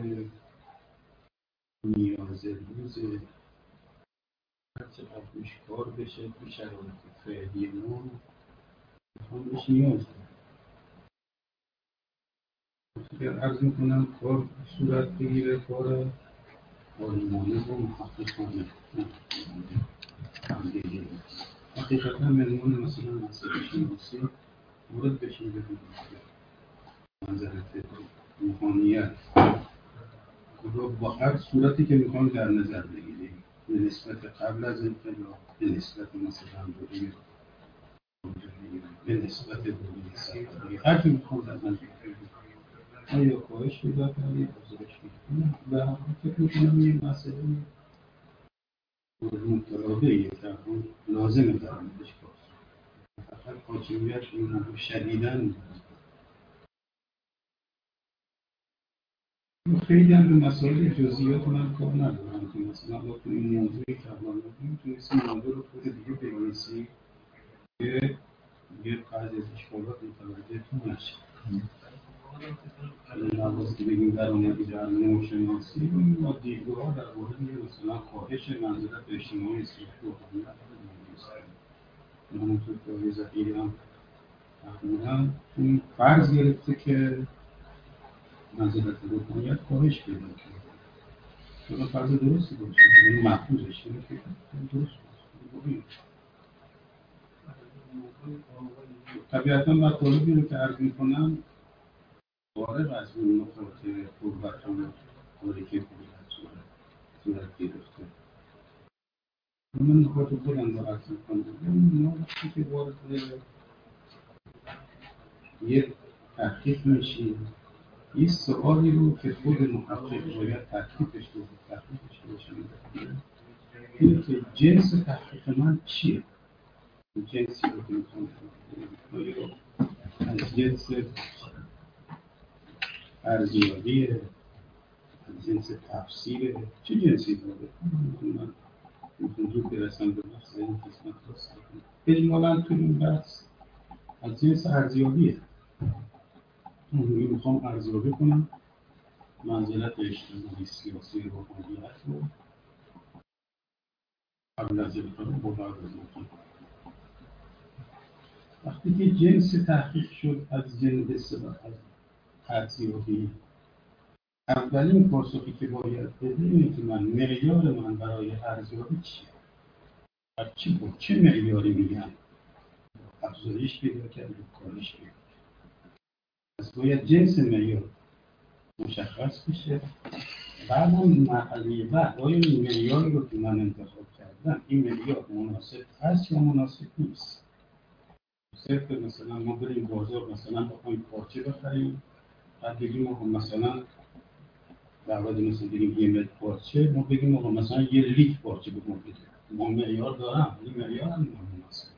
نیاز روزه، هرچه قبلش کار بشه تو شرایط فعلی ما میخوام بهش نیاز دارم. اگر عرض میکنم کار صورت بگیره، کار آلمانه و محققانه حقیقتا منمون مثلا مسئله شناسی مورد بشین ببینید منظرت روحانیت رو با هر صورتی که میخوام در نظر بگیریم، به نسبت قبل از انقلاب، به نسبت مثلا دوره به نسبت دوره صفوی، هر چی میخوام در نظر بگیریم آیا کاهش پیدا کردی، افزایش پیدا کردی و فکر میکنم این مسئله مترابطه که لازمه در موردش کار فقط حاکمیت این موضوع شدیداً خیلی هم به مسائل جزئیات من کار ندارم که مثلا با تو این موضوعی که الان میتونستیم موضوع رو خود دیگه بنویسی که یه بعضی از اشکالات متوجه تو نشه. نوازی بگیم در آمدی در نوشناسی ما دیدگاه در مورد مثلا کاهش منزلت اجتماعی سیاسی روحانیت رو همونطور که آقای ظفیری هم فرمودن این فرض گرفته که منزلت روحانیت کاهش پیدا کرده. چون فرض درستی باشه، یعنی محفوظش اینه که درست باشه. طبیعتاً مطالبی رو که عرض می‌کنم فارغ از اون نقاط قوت و تاریکی صورت گرفته. من نقاط خودم رو عرض می‌کنم. ما وقتی که وارد یک تحقیق میشیم، این سوالی رو که خود محقق باید تحقیقش بشیم اینه که جنس تحقیق من چیه؟ جنسی رو که می‌خوام از جنس ارزیابیه، از جنس تفسیره، چه جنسی داره؟ من می‌خوام زود برسم به بحث این قسمت راست. اجمالاً تو این بحث از جنس ارزیابیه. می‌خوام ارزیابی کنم منزلت اجتماعی سیاسی روحانیت رو قبل از انقلاب و بعد از انقلاب. وقتی که جنس تحقیق شد از جنس ارزیابی، اولین پاسخی که باید بده اینه که معیار من برای ارزیابی چیه؟ چه معیاری میگم؟ افزایش پیدا کرد یا کاهش پیدا کرد؟ پس باید جنس معیار مشخص بشه. بعد هم مرحله بعد آیا این معیاری رو که من انتخاب کردم این معیار مناسب هست یا مناسب نیست؟ صرف مثلا ما بریم بازار مثلا بخوایم پارچه بخریم، بعد بگیم آقا مثلا در واقع مثلا بگیم 1 متر پارچه، ما بگیم آقا مثلا 1 لیتر پارچه به ما بده. ما معیار دارم، این معیار هم مناسب.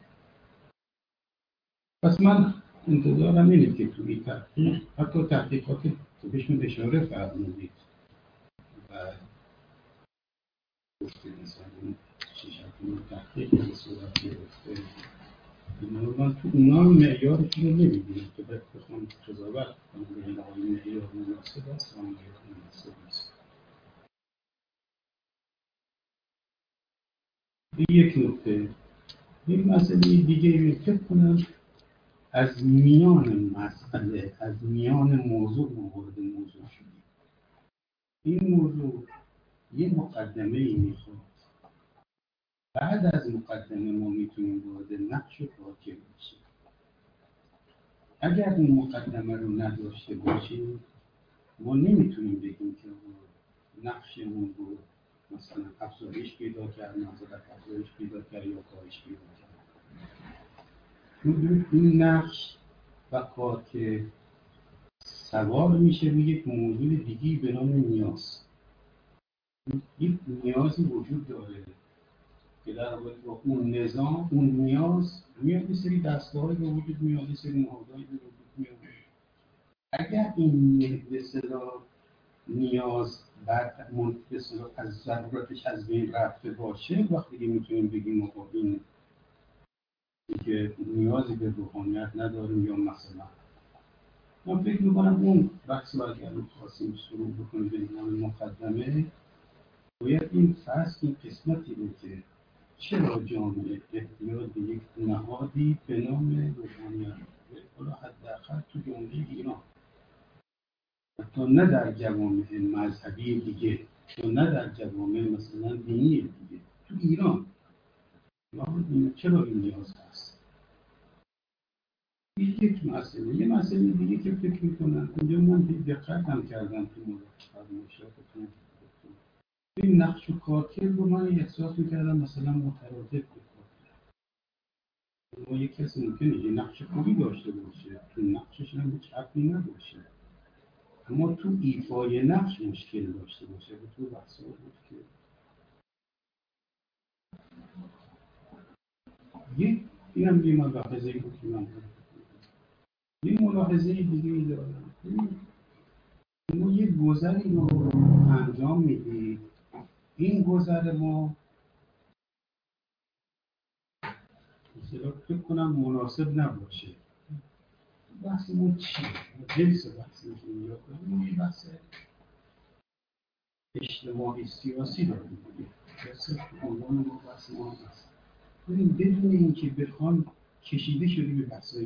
پس من انتظارم اینه که توی تحقیق، حتی تحقیقات که بهشون اشاره فرمودید و گفتید مثلا این 6 تحقیق به صورت گرفته، من تو اونا هم معیارشون رو نمی‌بینم که بخوام قضاوت کنم بگم آقا این معیار مناسب است و معیار مناسب نیست. یک نکته، یک مسئله دیگه فکر کنم از میان مسئله، از میان موضوع وارد موضوع شدیم. این موضوع یه مقدمه‌ای میخواد. بعد از مقدمه ما میتونیم وارد نقش و کارکرد بشیم. اگر این مقدمه رو نداشته باشیم، ما نمیتونیم بگیم که نقشمون رو مثلا افزایش پیدا کرد، منزلت افزایش پیدا کرد یا کاهش پیدا کرد. این نقش و کار که سوار میشه روی یک موضوع دیگی به نام نیاز. یک نیازی وجود داره که در رابطه با اون نظام، اون نیاز میاد، یه سری دستگاهی به وجود میاد، یه سری نهادهایی به وجود میاد. اگر این به اصطلاح نیاز بعد به اصطلاح از ضرورتش از بین رفته باشه، وقتی که میتونیم بگیم آقا این که نیازی به روحانیت نداریم، یا مثلا من فکر میکنم اون بحثی رو اگر خواستیم شروع بکنیم به عنوان مقدمه، باید این فصل، این قسمتی رو که چرا جامعه احتیاج به یک نهادی به نام روحانیت حالا حداقل تو جامعه ایران، حتی نه در جوامع مذهبی دیگه، یا نه در جوامع مثلا دینی دیگه، تو ایران چرا این نیاز هست؟ یک مسئله. یه مسئله دیگه که فکر میکنم اونجا من دقت هم کردم تو مشاهداتون، این نقش و کارکرد رو من احساس میکردم مثلا مترادف بکنم. ما یک کسی ممکنه یه نقش خوبی داشته باشه، تو نقشش هم هیچ حقی نباشه، اما تو ایفای نقش مشکل داشته باشه. و تو بحثا بود که این هم یه ملاحظه‌ای بود که من دارم. یه ملاحظه دیگه‌ای دارم، ما یه گذری رو انجام میدیم، این گذر ما مثلا فکر کنم مناسب نباشه. بحثمون چیه؟ جنس بحثمون یا کنیم یه بحث اجتماعی سیاسی داریم بودیم، صرف عنوان ما بحث ما هست. بدون اینکه بخوام کشیده شده به بحثای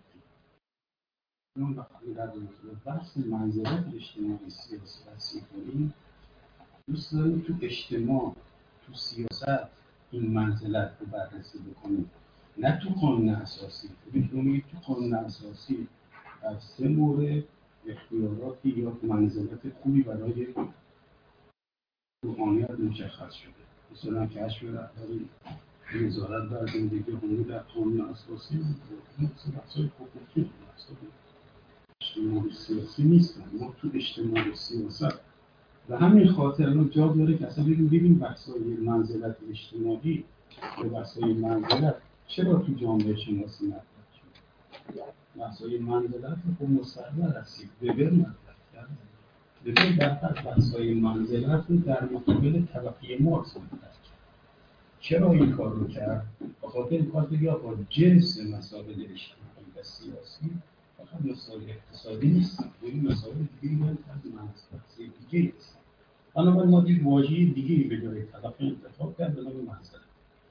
اون وقتی در بحث منزلت اجتماعی سیاسی بحثی کنیم، دوست داریم تو اجتماع، تو سیاست این منزلت رو بررسی بکنیم، نه تو قانون اساسی. ببینید تو قانون اساسی در 3 مورد اختیاراتی یا منزلت خوبی برای روحانیت مشخص شده. مثلا کشف رهبری، نظارت بر زندگی عمومی در قانون اساسی، این بحث‌های حقوقی اجتماعی سیاسی نیستن. ما تو اجتماعی سیاست و همین خاطر الان جا داره که اصلا ببینیم بحث‌های منزلت اجتماعی و بحث‌های منزلت چرا تو جامعه شناسی مطرح شد. بحث‌های منزلت رو مستقر هستید وبر مطرح کرد. وبر در بحث‌های منزلت رو در مقابل طبقه مارکس مطرح کرد. چرا این کار رو کرد؟ به خاطر این کار بگه آقا جنس مسائل اجتماعی و سیاسی فقط مسائل اقتصادی نیستن، این مسائل دیگه میان از منزلت دیگه هستن. بنابراین ما یک واژه دیگه به جای طبقه انتخاب کرد به نام منزلت.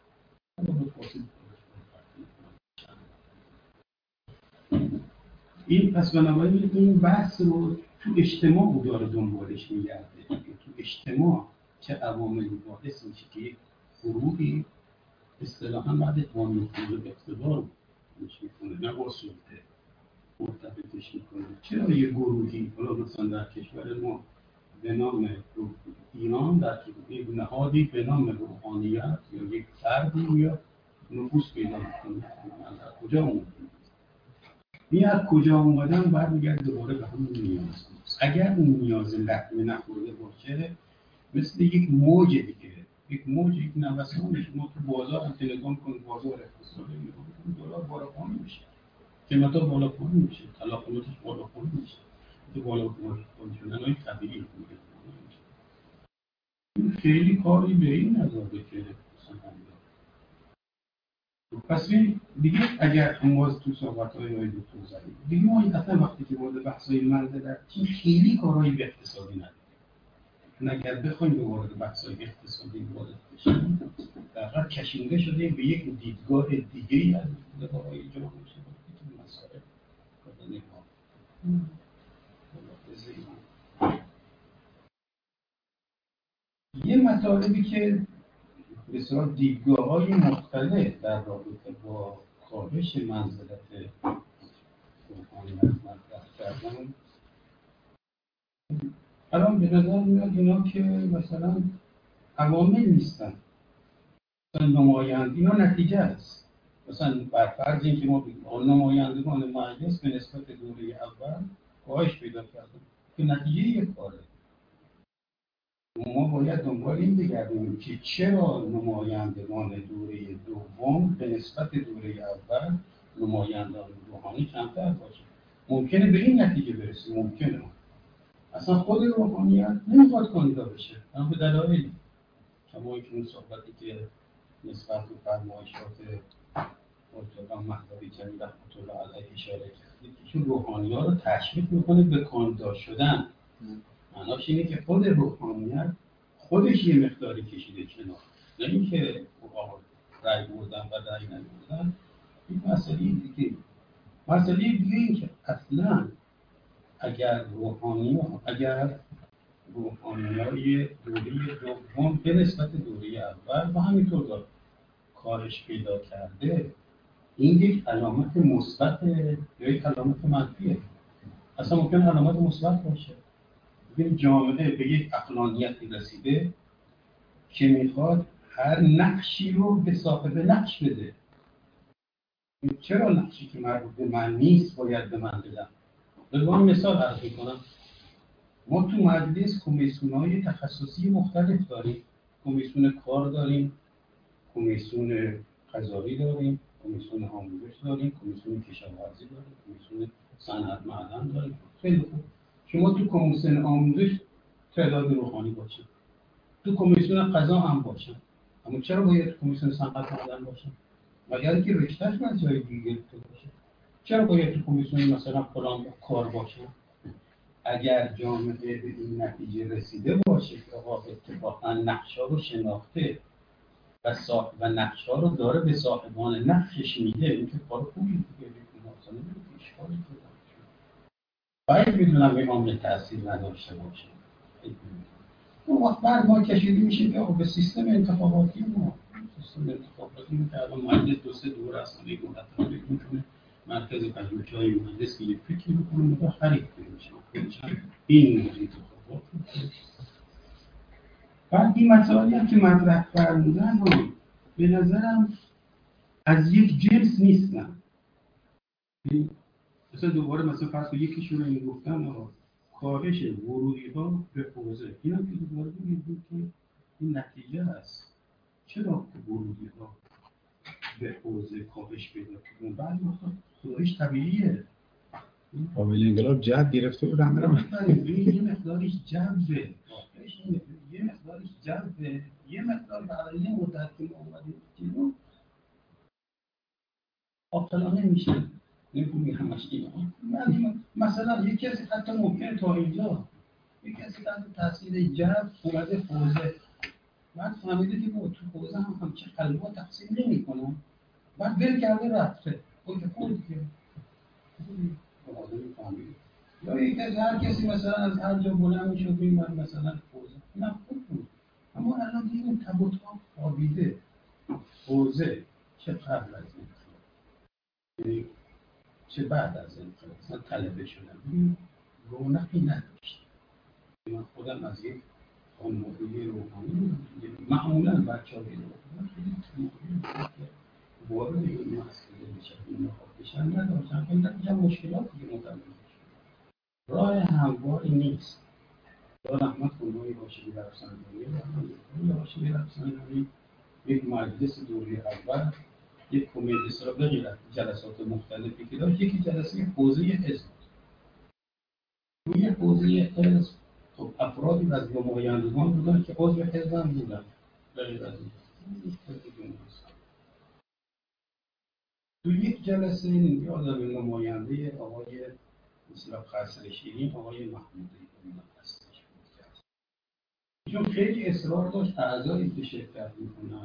این پس بنابراین این بحث رو تو اجتماع داره دنبالش میگرده. تو اجتماع چه عواملی باعث میشه که یک گروهی اصطلاحاً بعد قانون به اقتدار میکنه، نه با سلطه مرتبطش میکنه. چرا یک گروهی حالا مثلا در کشور ما به نام ایران در یک نهادی به نام روحانیت یا یک فردی یا نفوذ پیدا میکنه؟ از کجا اومده؟ این از کجا اومدن برمیگرده دوباره به همون نیاز. اگر اون نیاز لطمه نخورده باشه مثل یک موج دیگه، یک نوسانش. ما تو بازار هم نگاه کن، بازار اقتصادی نگاه کن، دلار بالا پایین میشه، قیمتا بالا پایین میشه، تلاقیاتش بالا پایین میشه. تو بالا پایین شدنهای طبیعی میگه. خیلی کاری به این نداره که پس این دیگه اگر باز تو صحبت‌های آقای دکتر زدیم دیگه ما اصلا وقتی که وارد بحث‌های منزلتی خیلی کارهایی به اقتصادی نداریم. اگر بخوایم به وارد بحث‌های اقتصادی وارد بشیم در واقع کشیده شده به یک دیدگاه دیگه‌ای از دیدگاه‌های جامعه شناختی تو مسائل نگاه. یه مطالبی که بسیار دیدگاه‌های مختلف در رابطه با کاهش منزلت روحانیت مطرح کردن، الان به نظر میاد اینا که مثلا عوامل نیستن، مثلا نمایند، اینا نتیجه است. مثلا بر فرض اینکه ما نمایندگان مجلس به نسبت دوره اول کاهش پیدا کردن که نتیجه یک کاره. ما باید دنبال این بگردیم که چرا نمایندگان دوره دوم به نسبت دوره اول نمایندگان روحانی کمتر باشه. ممکنه به این نتیجه برسیم، ممکنه اصلا خود روحانیت نمیخواد کاندیدا بشه، اما به دلایلی شما که اون صحبتی که نسبت به فرمایشات مرتضی مهدوی جلیل رحمة الله علیه اشاره کردید که چون روحانی‌ها رو تشویق میکنه به کاندیدا شدن. معناش اینه که خود روحانیت خودش یه مقداری کشیده کنار، نه اینکه رأی بردن و رأی نبردن. این مسئله دیگه. مسئله دیگه این که اصلا اگر روحانیای دوره دوم به نسبت دوره اول و همینطور داره کارش پیدا کرده، این یک علامت مثبت یا یک علامت منفیه؟ اصلا ممکن علامت مثبت باشه. ببین جامعه به یک عقلانیتی رسیده که میخواد هر نقشی رو به صاحب نقش بده. چرا نقشی که مربوط به من نیست باید به من بدم؟ بگم مثال عرض میکنم. ما تو مجلس کمیسیون‌های تخصصی مختلف داریم. کمیسیون کار داریم، کمیسیون قضایی داریم، کمیسیون آموزش داریم، کمیسیون کشاورزی داریم، کمیسیون صنعت معدن داریم. خیلی خوب. شما تو کمیسیون آموزش تعداد روحانی باشه، تو کمیسیون قضا هم باشه، اما چرا باید تو کمیسیون صنعت معدن باشه؟ مگر اینکه رشته‌اش از جای دیگه گرفته باشه؟ چرا باید تو کمیسیون مثلا فلان کار باشه؟ اگر جامعه به این نتیجه رسیده باشه که آقا اتفاقا نقش‌ها رو شناخته و نقش‌ها رو داره به صاحبان نقشش میده، این که کار خوبی دیگه مثلا اشکالی نداره. باید بدونم به عامل تأثیر نداشته باشه. اون وقت بعد ما کشیده میشه که آقا به سیستم انتخاباتی ما که الان مجلس 2-3 دوره اصلا یک مرتبه میتونه مرکز پژوهش‌های مجلس که یک فکری بکنه و خرید میشه این انتخابات. بعد این مسائلی هم که مطرح فرمودن رو به نظرم از یک جنس نیستن. مثلا دوباره مثلا فرض کنید یکیشون این گفتن کاهش ورودی‌ها به حوزه، اینا که دوباره میگیم که این نتیجه است. چرا ورودی‌ها به حوزه کاهش پیدا کردن؟ بعد وقتا کاهش طبیعیه. قابل انقلاب جد گرفته بود همه رو. یه مقداریش جذبه، یه مقداریش جذبه، یه مقدار برای یه مدت که ما اومدیم جلو آبتلانه میشه. نمی‌دونم همش اینا. مثلا یک کسی حتی ممکنه تا اینجا یک کسی تحت تاثیر جذب اومده حوزه، بعد فهمیده که با تو حوزه هم همچه قلبا تقسیم نمی‌کنن، بعد ول کرده رفته. اون که خوب دیگه. یا یک از هر کسی مثلا از هر جا بلند میشد میمد مثلا حوزه، نه خوب بود. اما الان دیگه اون تبوت‌ها خوابیده. حوزه چه قبل از این چه بعد از این مثلا طلبه شدن رونقی نداشت. من خودم از یک خانواده روحانی معمولا بچه‌های روحانی خیلی وارد این مسئله میشه. این بشن نداشتن که نتیجه مشکلات دیگه متوجه راه همواری نیست. دارم احمد خانمایی باشی در افساندهی باشی در افساندهی یک مجلس دوری اول یک کمیته را بغیر از جلسات مختلفی که داشت یکی جلسه حوزه حزب توی حوزه حزب خب افرادی از نمایندگان بودن که عضو حزب هم بودن بغیر از این تو یک جلسه نیاز به نماینده آقای مثلا قصر شیرین آقای محمودی هستش چون خیلی اصرار داشت اعضایی که شرکت میکنن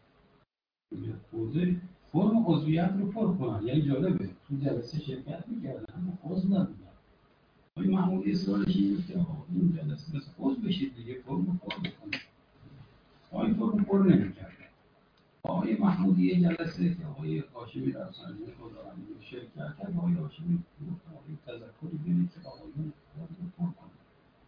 حوزه فرم عضویت رو پر کنن. یعنی جالبه تو جلسه شرکت میکردن اما عضو نبودن. آقای محمودی اصرارش این بود که این جلسه مثل عضو بشید دیگه فرم رو پر بکنید. آقای فرم پر نمیکردن. آقای محمودی یه جلسه که آقای هاشمی رفسنجانی خداوندی شرکت کرد آقای هاشمی آقای تذکری بدید که آقایون فرم پر کنید.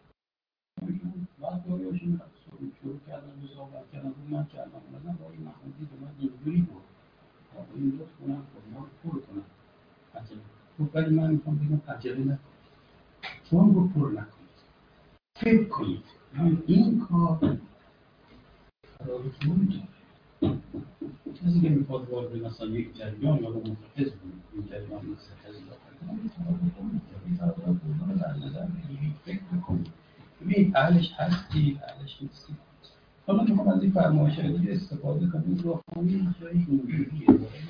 بعد آقای هاشمی شروع کردن به صحبت کردن من کردم آقای محمودی به من اینجوری بود آقای لطف کنم فرما رو پر کنم عجله ولی من میخوام بگم عجله نکنید فرم رو پر نکنید فکر کنید این کار قرارتون داره کسی که میخواد وارد مثلا یک جریان یا به حزب این جریان مثل حزب این طرف رو در نظر بگیرید فکر کنید ببینید اهلش هستی اهلش نیستی. حالا میخوام از این فرمایش دیگه استفاده کنیم راهنمایی جایی اینجوریه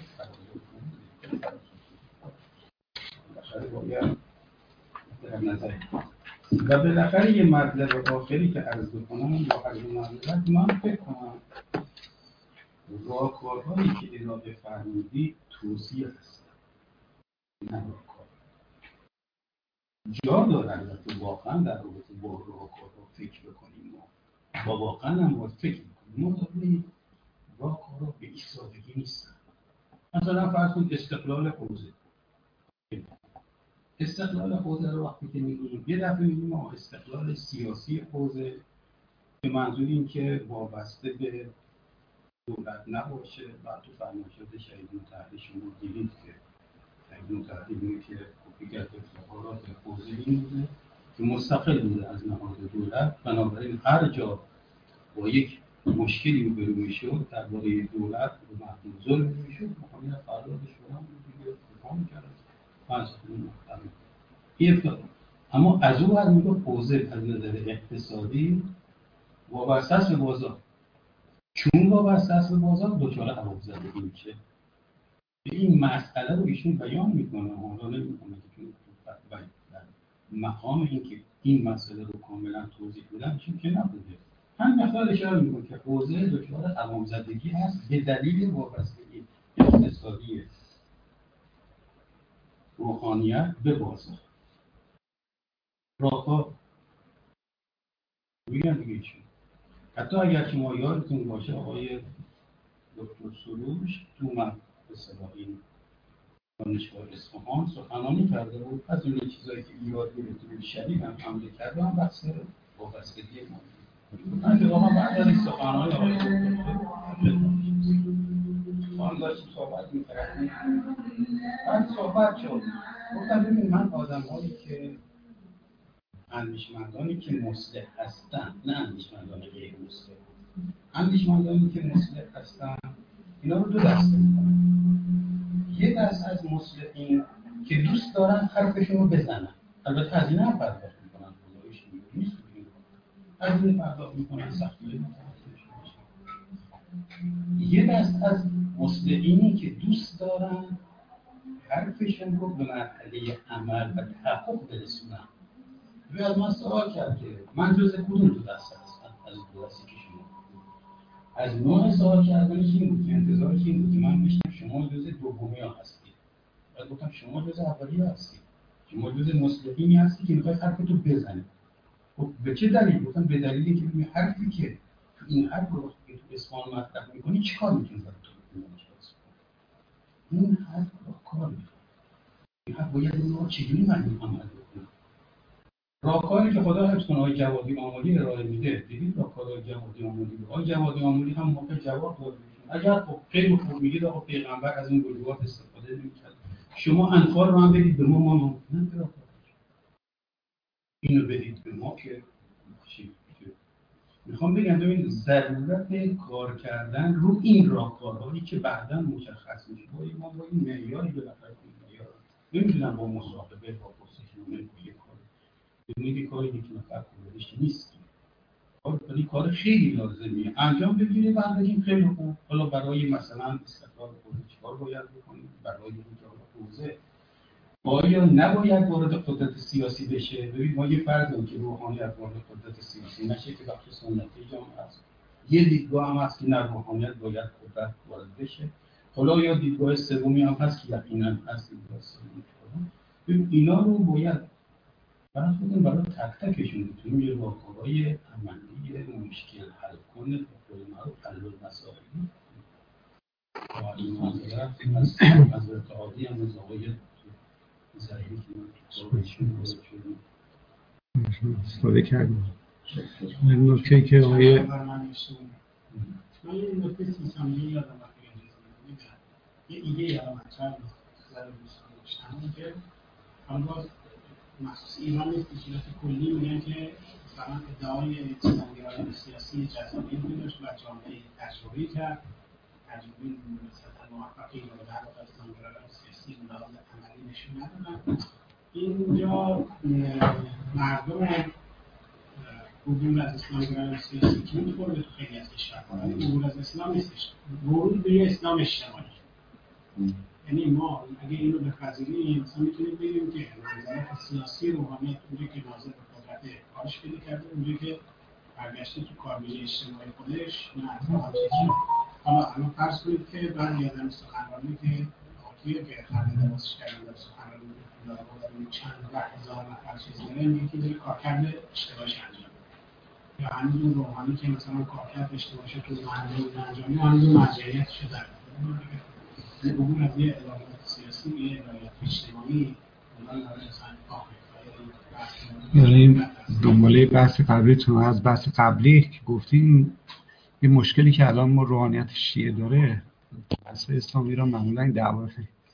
بالاخره باید در نظر و بالاخره یه مطلب آخری که عرض بکنم با عرض معذرت من فکر کنم راهکارهایی که ارائه فرمودید توصیه هست نه راهکار جا داره البته واقعا در رابطه با راهکارها فکر بکنیم و واقعا هم باید فکر بکنیم ما راهکارها به ایستادگی نیستن. مثلا فرض کنید استقلال حوزه استقلال حوزه رو وقتی که میگیم یه دفعه میگیم استقلال سیاسی حوزه به منظور این که وابسته به دولت نباشه. بعد تو فرمایشات شهید متحری شما دیدید که شهید متحری میگه که یکی از افتخارات حوزه این بوده که مستقل بوده از نهاد دولت. بنابراین هر جا با یک مشکلی روبرو میشد درباره دولت به مردم ظلم میشد مقامی از فرزاد شما دیگه افهام میکرد از این افتخار. اما از او از میگه حوزه از نظر اقتصادی وابسته است به بازار. چون وابسته است به بازار دچار عواقب‌زدگی میشه. این مسئله رو ایشون بیان میکنه حالا نمیکنه که چون در مقام این که این مسئله رو کاملا توضیح بدن چون که نبوده. هم مقدار اشاره میکنه که حوزه دچار عواقب‌زدگی هست به دلیل وابستگی اقتصادی روحانیت به بازار. راهکار میگن دیگه ایشون حتی اگر شما یادتون باشه آقای دکتر سروش تو به اصطلاح این دانشگاه اصفهان سخنرانی کرده بود. از اون چیزایی که ایراد گرفته شدید هم حمله کرده هم بحث وابستگی ما. من که واقعا بعد از این سخنرانی آقای دکتر داشتیم صحبت می‌کردیم. بعد صحبت شد گفتم ببین من آدم‌هایی که اندیشمندانی که مصلح هستن نه اندیشمندان غیر مصلح اندیشمندانی که مصلح هستن اینا رو دو دسته می‌کنن. یه دست از مصلحین که دوست دارن حرفشون رو بزنن البته هزینه هم پرداخت می‌کنن خداییش نیست هزینه پرداخت می‌کنن سختی یه دست از مصلحینی که دوست دارن حرفشون رو به مرحله عمل و تحقق برسونن. روی از من سوال کرد که من جز کدوم دو دسته هستم از دو دسته که شما از نوع سوال کردنش این بود که انتظارش این بود که من بشنم شما جز دومی ها هستید. بعد گفتم شما جز اولی ها هستید. شما جز مصلحینی هستی که میخوای حرفتو بزنید. خب به چه دلیل؟ گفتم به دلیلی که ببین حرفی که تو این حرف رو که تو اصفهان مطرح میکنی چیکار میتونی برای تو این حرف رو کار میکنه. این حرف باید اون چجوری من عمل بکنم. راهکاری که خدا حفظ کنه آقای جوادی آملی ارائه میده. دیدید راهکار جوادی آملی رو. آقای جوادی آملی هم موقع جواب داد. اگر خب خیلی خوب میگید آقا پیغمبر از این گروهات استفاده نمی‌کرد. شما انفال رو هم بدید به ما نمیدونم اینو بدید به ما که میخوام بگم ببین ضرورت کار کردن رو این راهکارهایی که بعدا مشخص میشه ما با این معیاری بالاخره معیار نمیدونم با مصاحبه با پرسشنامه با یه کار ببینید کاری که نفر خودش نیست ولی کار خیلی لازمیه انجام بگیرید بعد بگیم خیلی خوب حالا برای مثلا استقلال خودت چیکار باید بکنید برای اینکه حوزه آیا نباید وارد قدرت سیاسی بشه؟ ببین ما یه فرض داریم که روحانیت وارد قدرت سیاسی نشه که بخش سنتی جامعه است. یه دیدگاه هم هست که نه روحانیت باید قدرت وارد بشه. حالا یا دیدگاه سومی هم هست که یقینا هست دیدگاه سومی. ببین اینا رو باید برای تک تکشون میتونیم یه راهکارهای عملی مشکل حل کنه به قول معروف حل المسائل. این مسئله از ارتعادی هم از آقای استفاده کردیم. این نکته که آقای من یه نکته سیستمی یادم رفت یه ایده یادم مطرح داشتم که حالا باز مخصوص ایران نیست به صورت کلی میگن که مثلا ادعای اسلامگرایی سیاسی جذابی داشت و جامعه تجربی کرد تجربه مثلا موفقی رو در واقع اسلامگرایی سیاسی مدارات عملی نشون ندادن. اینجا مردم عبور از اسلامگرایی سیاسی که می‌خوره تو خیلی از کشورها ولی عبور از اسلام نیستش، ورود به اسلام اجتماعی. یعنی ما اگه اینو بپذیریم مثلا میتونیم بگیم که نظریات سیاسی روحانیت اونجایی که ناظر به قدرت کارش پیدا کرده اونجایی که برگشته تو کاربیجه اجتماعی خودش نه اتفاقا چیزی. حالا الان فرض کنید که بعضی از این سخنرانی که آقایی که خرده درستش کردن در سخنرانی چند ده هزار نفر چیز داره میگه که داره کارکرد اشتباهش انجام یا هنوز روحانی که مثلا کارکرد اشتباهش تو محله انجامی هنوز مرجعیتش داره. عبور از یه ادارات سیاسی به یه ادارات اجتماعی یعنی دنباله بحث قبلیتون از بحث قبلی که گفتیم یه مشکلی که الان ما روحانیت شیعه داره بحث اسلامی را معمولا این دعوا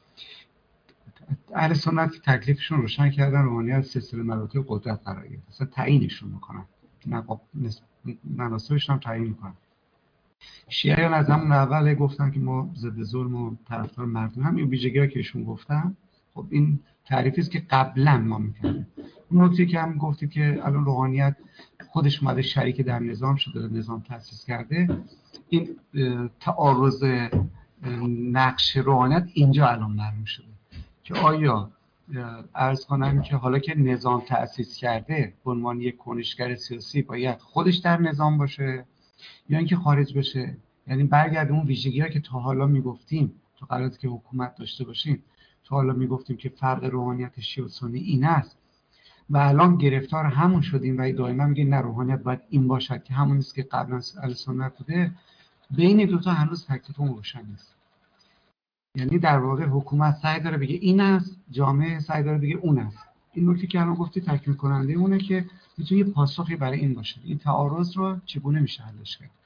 اهل سنت تکلیفشون روشن کردن روحانیت سلسله مراتب قدرت قرار گرفت اصلا تعیینشون میکنن مناسبش هم تعیین میکنن. شیعیان از همون اول گفتن که ما ضد ظلم و طرفدار مردم هم این ویژگی‌ها که ایشون گفتن. خب این تعریفی است که قبلا ما می‌کردیم. اون نکته که هم گفتید که الان روحانیت خودش اومده شریک در نظام شده، نظام تأسیس کرده. این تعارض نقش روحانیت اینجا الان معلوم شده که آیا عرض کنم که حالا که نظام تأسیس کرده به عنوان یک کنشگر سیاسی باید خودش در نظام باشه یا اینکه خارج بشه. یعنی برگرد اون ویژگی‌ها که تا حالا میگفتیم تو قراردادی که حکومت داشته باشیم تا حالا میگفتیم که فرق روحانیت شیعه و سنی این است و الان گرفتار همون شدیم و دائما میگه نه روحانیت باید این باشد که همون است که قبلا اهل سنت بوده. بین دو تا هنوز تکلیفمون روشن نیست. یعنی در واقع حکومت سعی داره بگه این است، جامعه سعی داره بگه اون است. این نکته که الان گفتی تکمیل کننده اونه که میتونه یه پاسخی برای این باشه. این تعارض رو چگونه میشه حلش کرد؟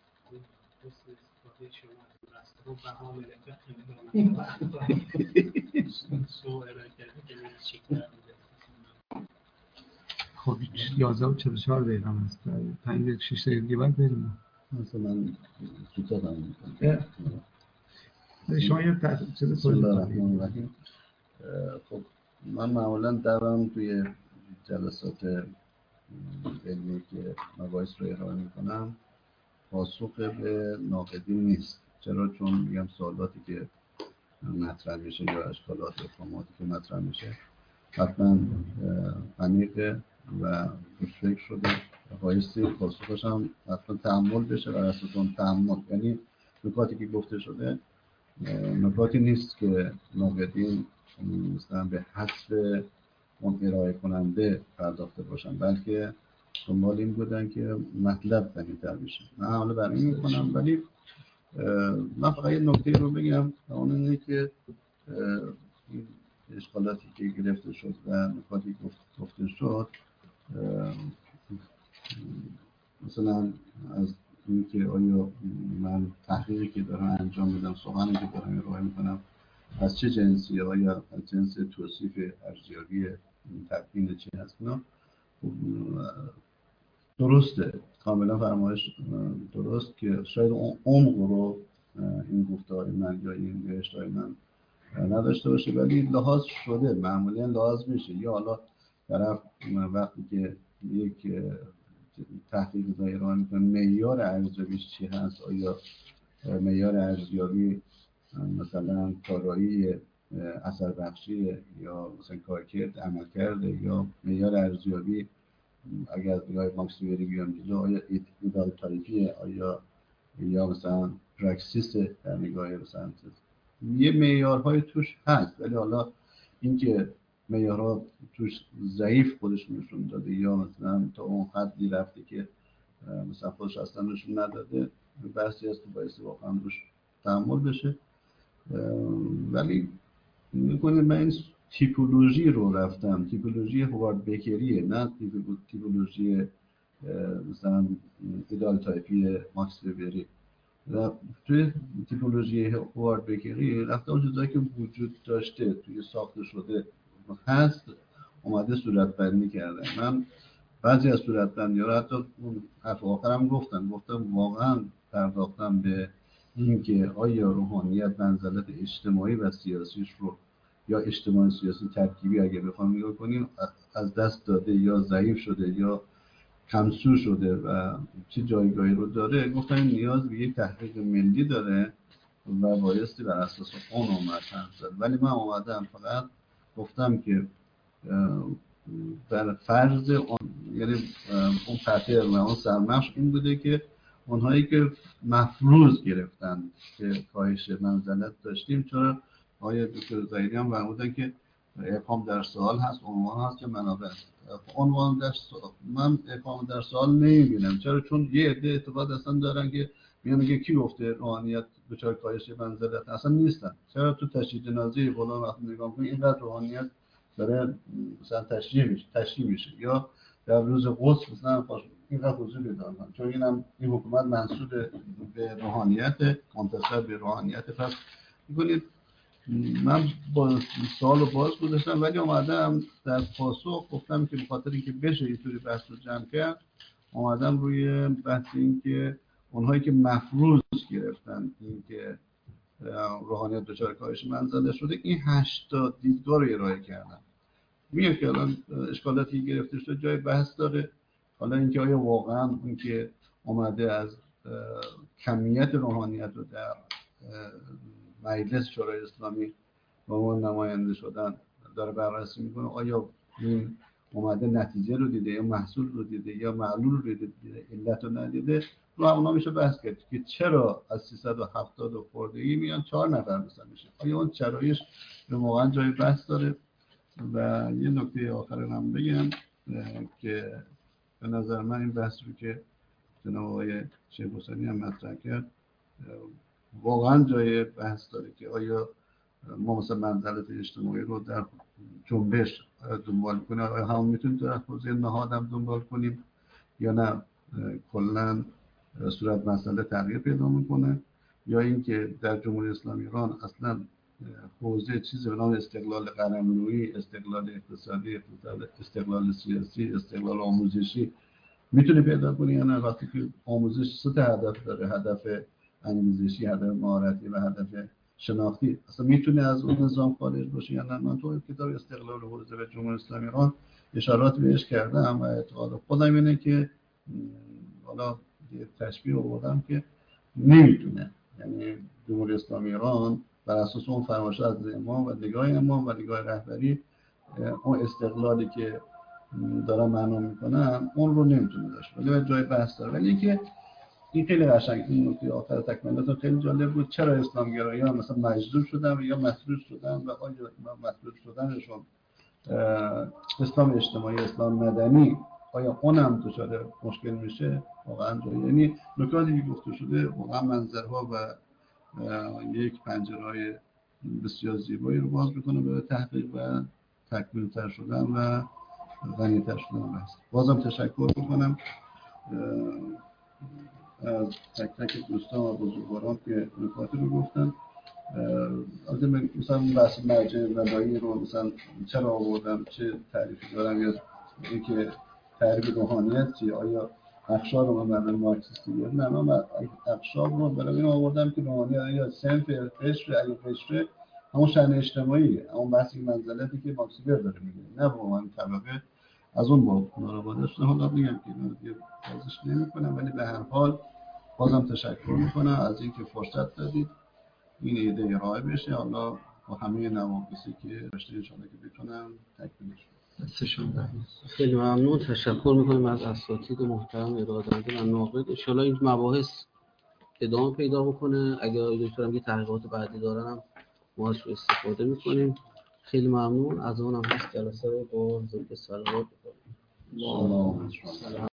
خب 11:44 دقیقه است. 5-6 دقیقه دیگه بعد بریم. مثلا زودتر تمام می‌کنم. شما یه چیز توضیح. خب من معمولا دارم توی جلسات علمی که مباحث رو ارائه میکنم پاسخ به ناقدین نیست. چرا؟ چون میگم سوالاتی که مطرح میشه یا اشکالات و افهاماتی که مطرح میشه حتما عمیقه و روش فکر شده و بایستی پاسخش هم حتما تأمل بشه و اساس اون تأمل یعنی نکاتی که گفته شده نکاتی نیست که ناقدین مثلا به حسب اون ارائه کننده پرداخته باشن بلکه دنبال این بودن که مطلب غنی‌تر بشه. من حالا برای این میکنم ولی من فقط یه نکته رو بگم اون اینه که این اشکالاتی که گرفته شد و نکاتی گفته شد مثلا از این که آیا من تحقیقی که دارم انجام میدم سخنی که دارم ارائه میکنم از چه جنسی، آیا از جنس توصیف ارزیابی تبیین چی هست؟ نه درسته، کاملا فرمایش درست که شاید اون عمق رو این گفته‌های من یا این نوشته‌های من نداشته باشه، ولی لحاظ شده، معمولا لحاظ میشه. یا حالا طرف وقتی که یک تحقیق ارائه میکنه معیار ارزیابیش چی هست، آیا معیار ارزیابی مثلا کارایی اثر بخشی یا مثلا کارکرد عملکرد، یا معیار ارزیابی اگر از نگاه ماکس وبری بیام جلو آیا ایدال تایپیه، آیا یا مثلا پراکسیس در نگاه مثلا یه معیارهای توش هست، ولی حالا اینکه معیارها توش ضعیف خودش نشون داده یا مثلا تا اون حدی رفته که مثلا خودش اصلا نشون نداده، بحثی هست که باعث واقعا روش تأمل بشه. ولی میکنه من این تیپولوژی رو رفتم، تیپولوژی هوارد بکریه، نه تیپولوژی مثلا ایدال تایپی ماکس وبری. و توی تیپولوژی هوارد بکری رفته اون چیزایی که وجود داشته توی ساخته شده هست اومده صورتبندی کرده. من بعضی از صورتبندی ها رو حتی اون حرف آخرم گفتم واقعا پرداختم به این که آیا روحانیت منزلت اجتماعی و سیاسیش رو یا اجتماعی سیاسی ترکیبی اگه بخوام نگاه کنیم از دست داده یا ضعیف شده یا کمسو شده و چه جایگاهی رو داره. گفتم این نیاز به یک تحقیق ملی داره و بایستی بر اساس اون اومد زد. ولی من اومدم فقط گفتم که در فرض اون، یعنی اون پتر و اون سرمشق این بوده که اونهایی که مفروض گرفتن که کاهش منزلت داشتیم، چرا آقای دکتر ظاهری هم فرمودن که اقام در سوال هست، عنوان هست که منابع هست. عنوان در سوال، من اقام در سوال نمیبینم. چرا؟ چون یه عده اعتقاد اصلا دارن که میگه کی گفته روحانیت دچار کاهش منزلت، اصلا نیستن. چرا تو تشییع جنازه فلان وقت نگاه کنید اینقدر روحانیت داره مثلا تشریح میشه، یا در روز قدس مثلا اینقدر حضور دارن، چون این حکومت منسوب به روحانیت، منتسب به روحانیت. پس میگید من با سوال رو باز گذاشتم، ولی اومدم در پاسخ گفتم که بخاطر اینکه بشه اینطوری بحث رو جمع کرد، اومدم روی بحث این که اونهایی که مفروض گرفتن این که روحانیت دچار کاهش منزلت شده، این 8 دیدگاه رو ارائه کردم. میگه که الان اشکالاتی گرفته شده جای بحث داره. حالا اینکه آیا واقعا اون که اومده از کمیت روحانیت رو در مجلس شورای اسلامی با اون نماینده شدن داره بررسی میکنه، آیا این اومده نتیجه رو دیده یا محصول رو دیده یا معلول رو دیده، علت رو ندیده، رو اونا میشه بحث کرد که چرا از 370 خوردگی میان 4 نفر مثلا میشه. آیا اون چرایش به واقعا جای بحث داره؟ و یه نکته آخر هم بگم که به نظر من این بحث رو که جناب آقای شیخ حسینی هم مطرح کرد واقعا جای بحث داره که آیا ما مثلا منزلت اجتماعی رو در جنبش دنبال کنیم، آیا هم میتونیم در حوزه نهادم دنبال کنیم یا نه کلا صورت مسئله تغییر پیدا میکنه، یا اینکه در جمهوری اسلامی ایران اصلا حوزه چیزی به نام استقلال قلمرویی، استقلال اقتصادی، استقلال سیاسی، استقلال آموزشی میتونه پیدا کنی یا نه. وقتی که آموزش 3 هدف داره، هدف انگیزشی، هدف مهارتی و هدف شناختی، اصلا میتونه از اون نظام خارج باشه یا نه. من تو کتاب استقلال حوزه به جمهوری اسلامی ایران اشارات بهش کردم و اعتقاد خودم اینه که حالا یه تشبیه آوردم که نمیتونه، یعنی جمهوری اسلامی ایران بر اساس اون فرمایش از امام و نگاه امام و نگاه رهبری اون استقلالی که دارن معنا میکنن اون رو نمیتونه داشت، ولی جای بحث داره. ولی که این خیلی قشنگ، این نکته آخر تکمیلاتون خیلی جالب بود. چرا اسلامگرایی‌ها مثلا مجذوب شدن یا مسدود شدن و آیا مسدود شدنشون اسلام اجتماعی، اسلام مدنی، آیا اونم دچار مشکل میشه؟ واقعا جایی، یعنی نکاتی که گفته شده واقعا منظرها و یک پنجره‌های بسیار زیبایی رو باز میکنه به تحقیق و تکمیل‌تر شدن و غنی‌تر شدن بحث. بازم تشکر میکنم از تک تک دوستان و بزرگواران که نکاتی رو گفتن مثلا بحث مرجع ولایی رو مثلا چرا آوردم، چه تعریفی دارم، یا اینکه تعریف روحانیت چیه، آیا اقشار رو من برای مارکسیستی بیارم؟ نه، من اقشار رو برای این آوردم که روحانیت آیا صنف قشر، اگه قشر همون شأن اجتماعیه، همون بحثی منزلتی که مارکس داره میگه، نه با من طبقه از اون باب ناروا شده. حالا میگم که اینو دیگه بازش نمی‌کنم، ولی به هر حال بازم تشکر میکنم از اینکه فرصت دادید این ایده ارائه بشه، حالا با همه نواقصی که داشته انشاءالله که بتونم تکمیلش کنم. خیلی ممنون، تشکر میکنیم از اساتید محترم ارائه دادن و ناقد. انشاءالله این مباحث ادامه پیدا بکنه، اگه دکترم یه تحقیقات بعدی دارن ما ازش استفاده میکنیم. خیلی ممنون. از اونم هست جلسه رو با ذکر صلوات الله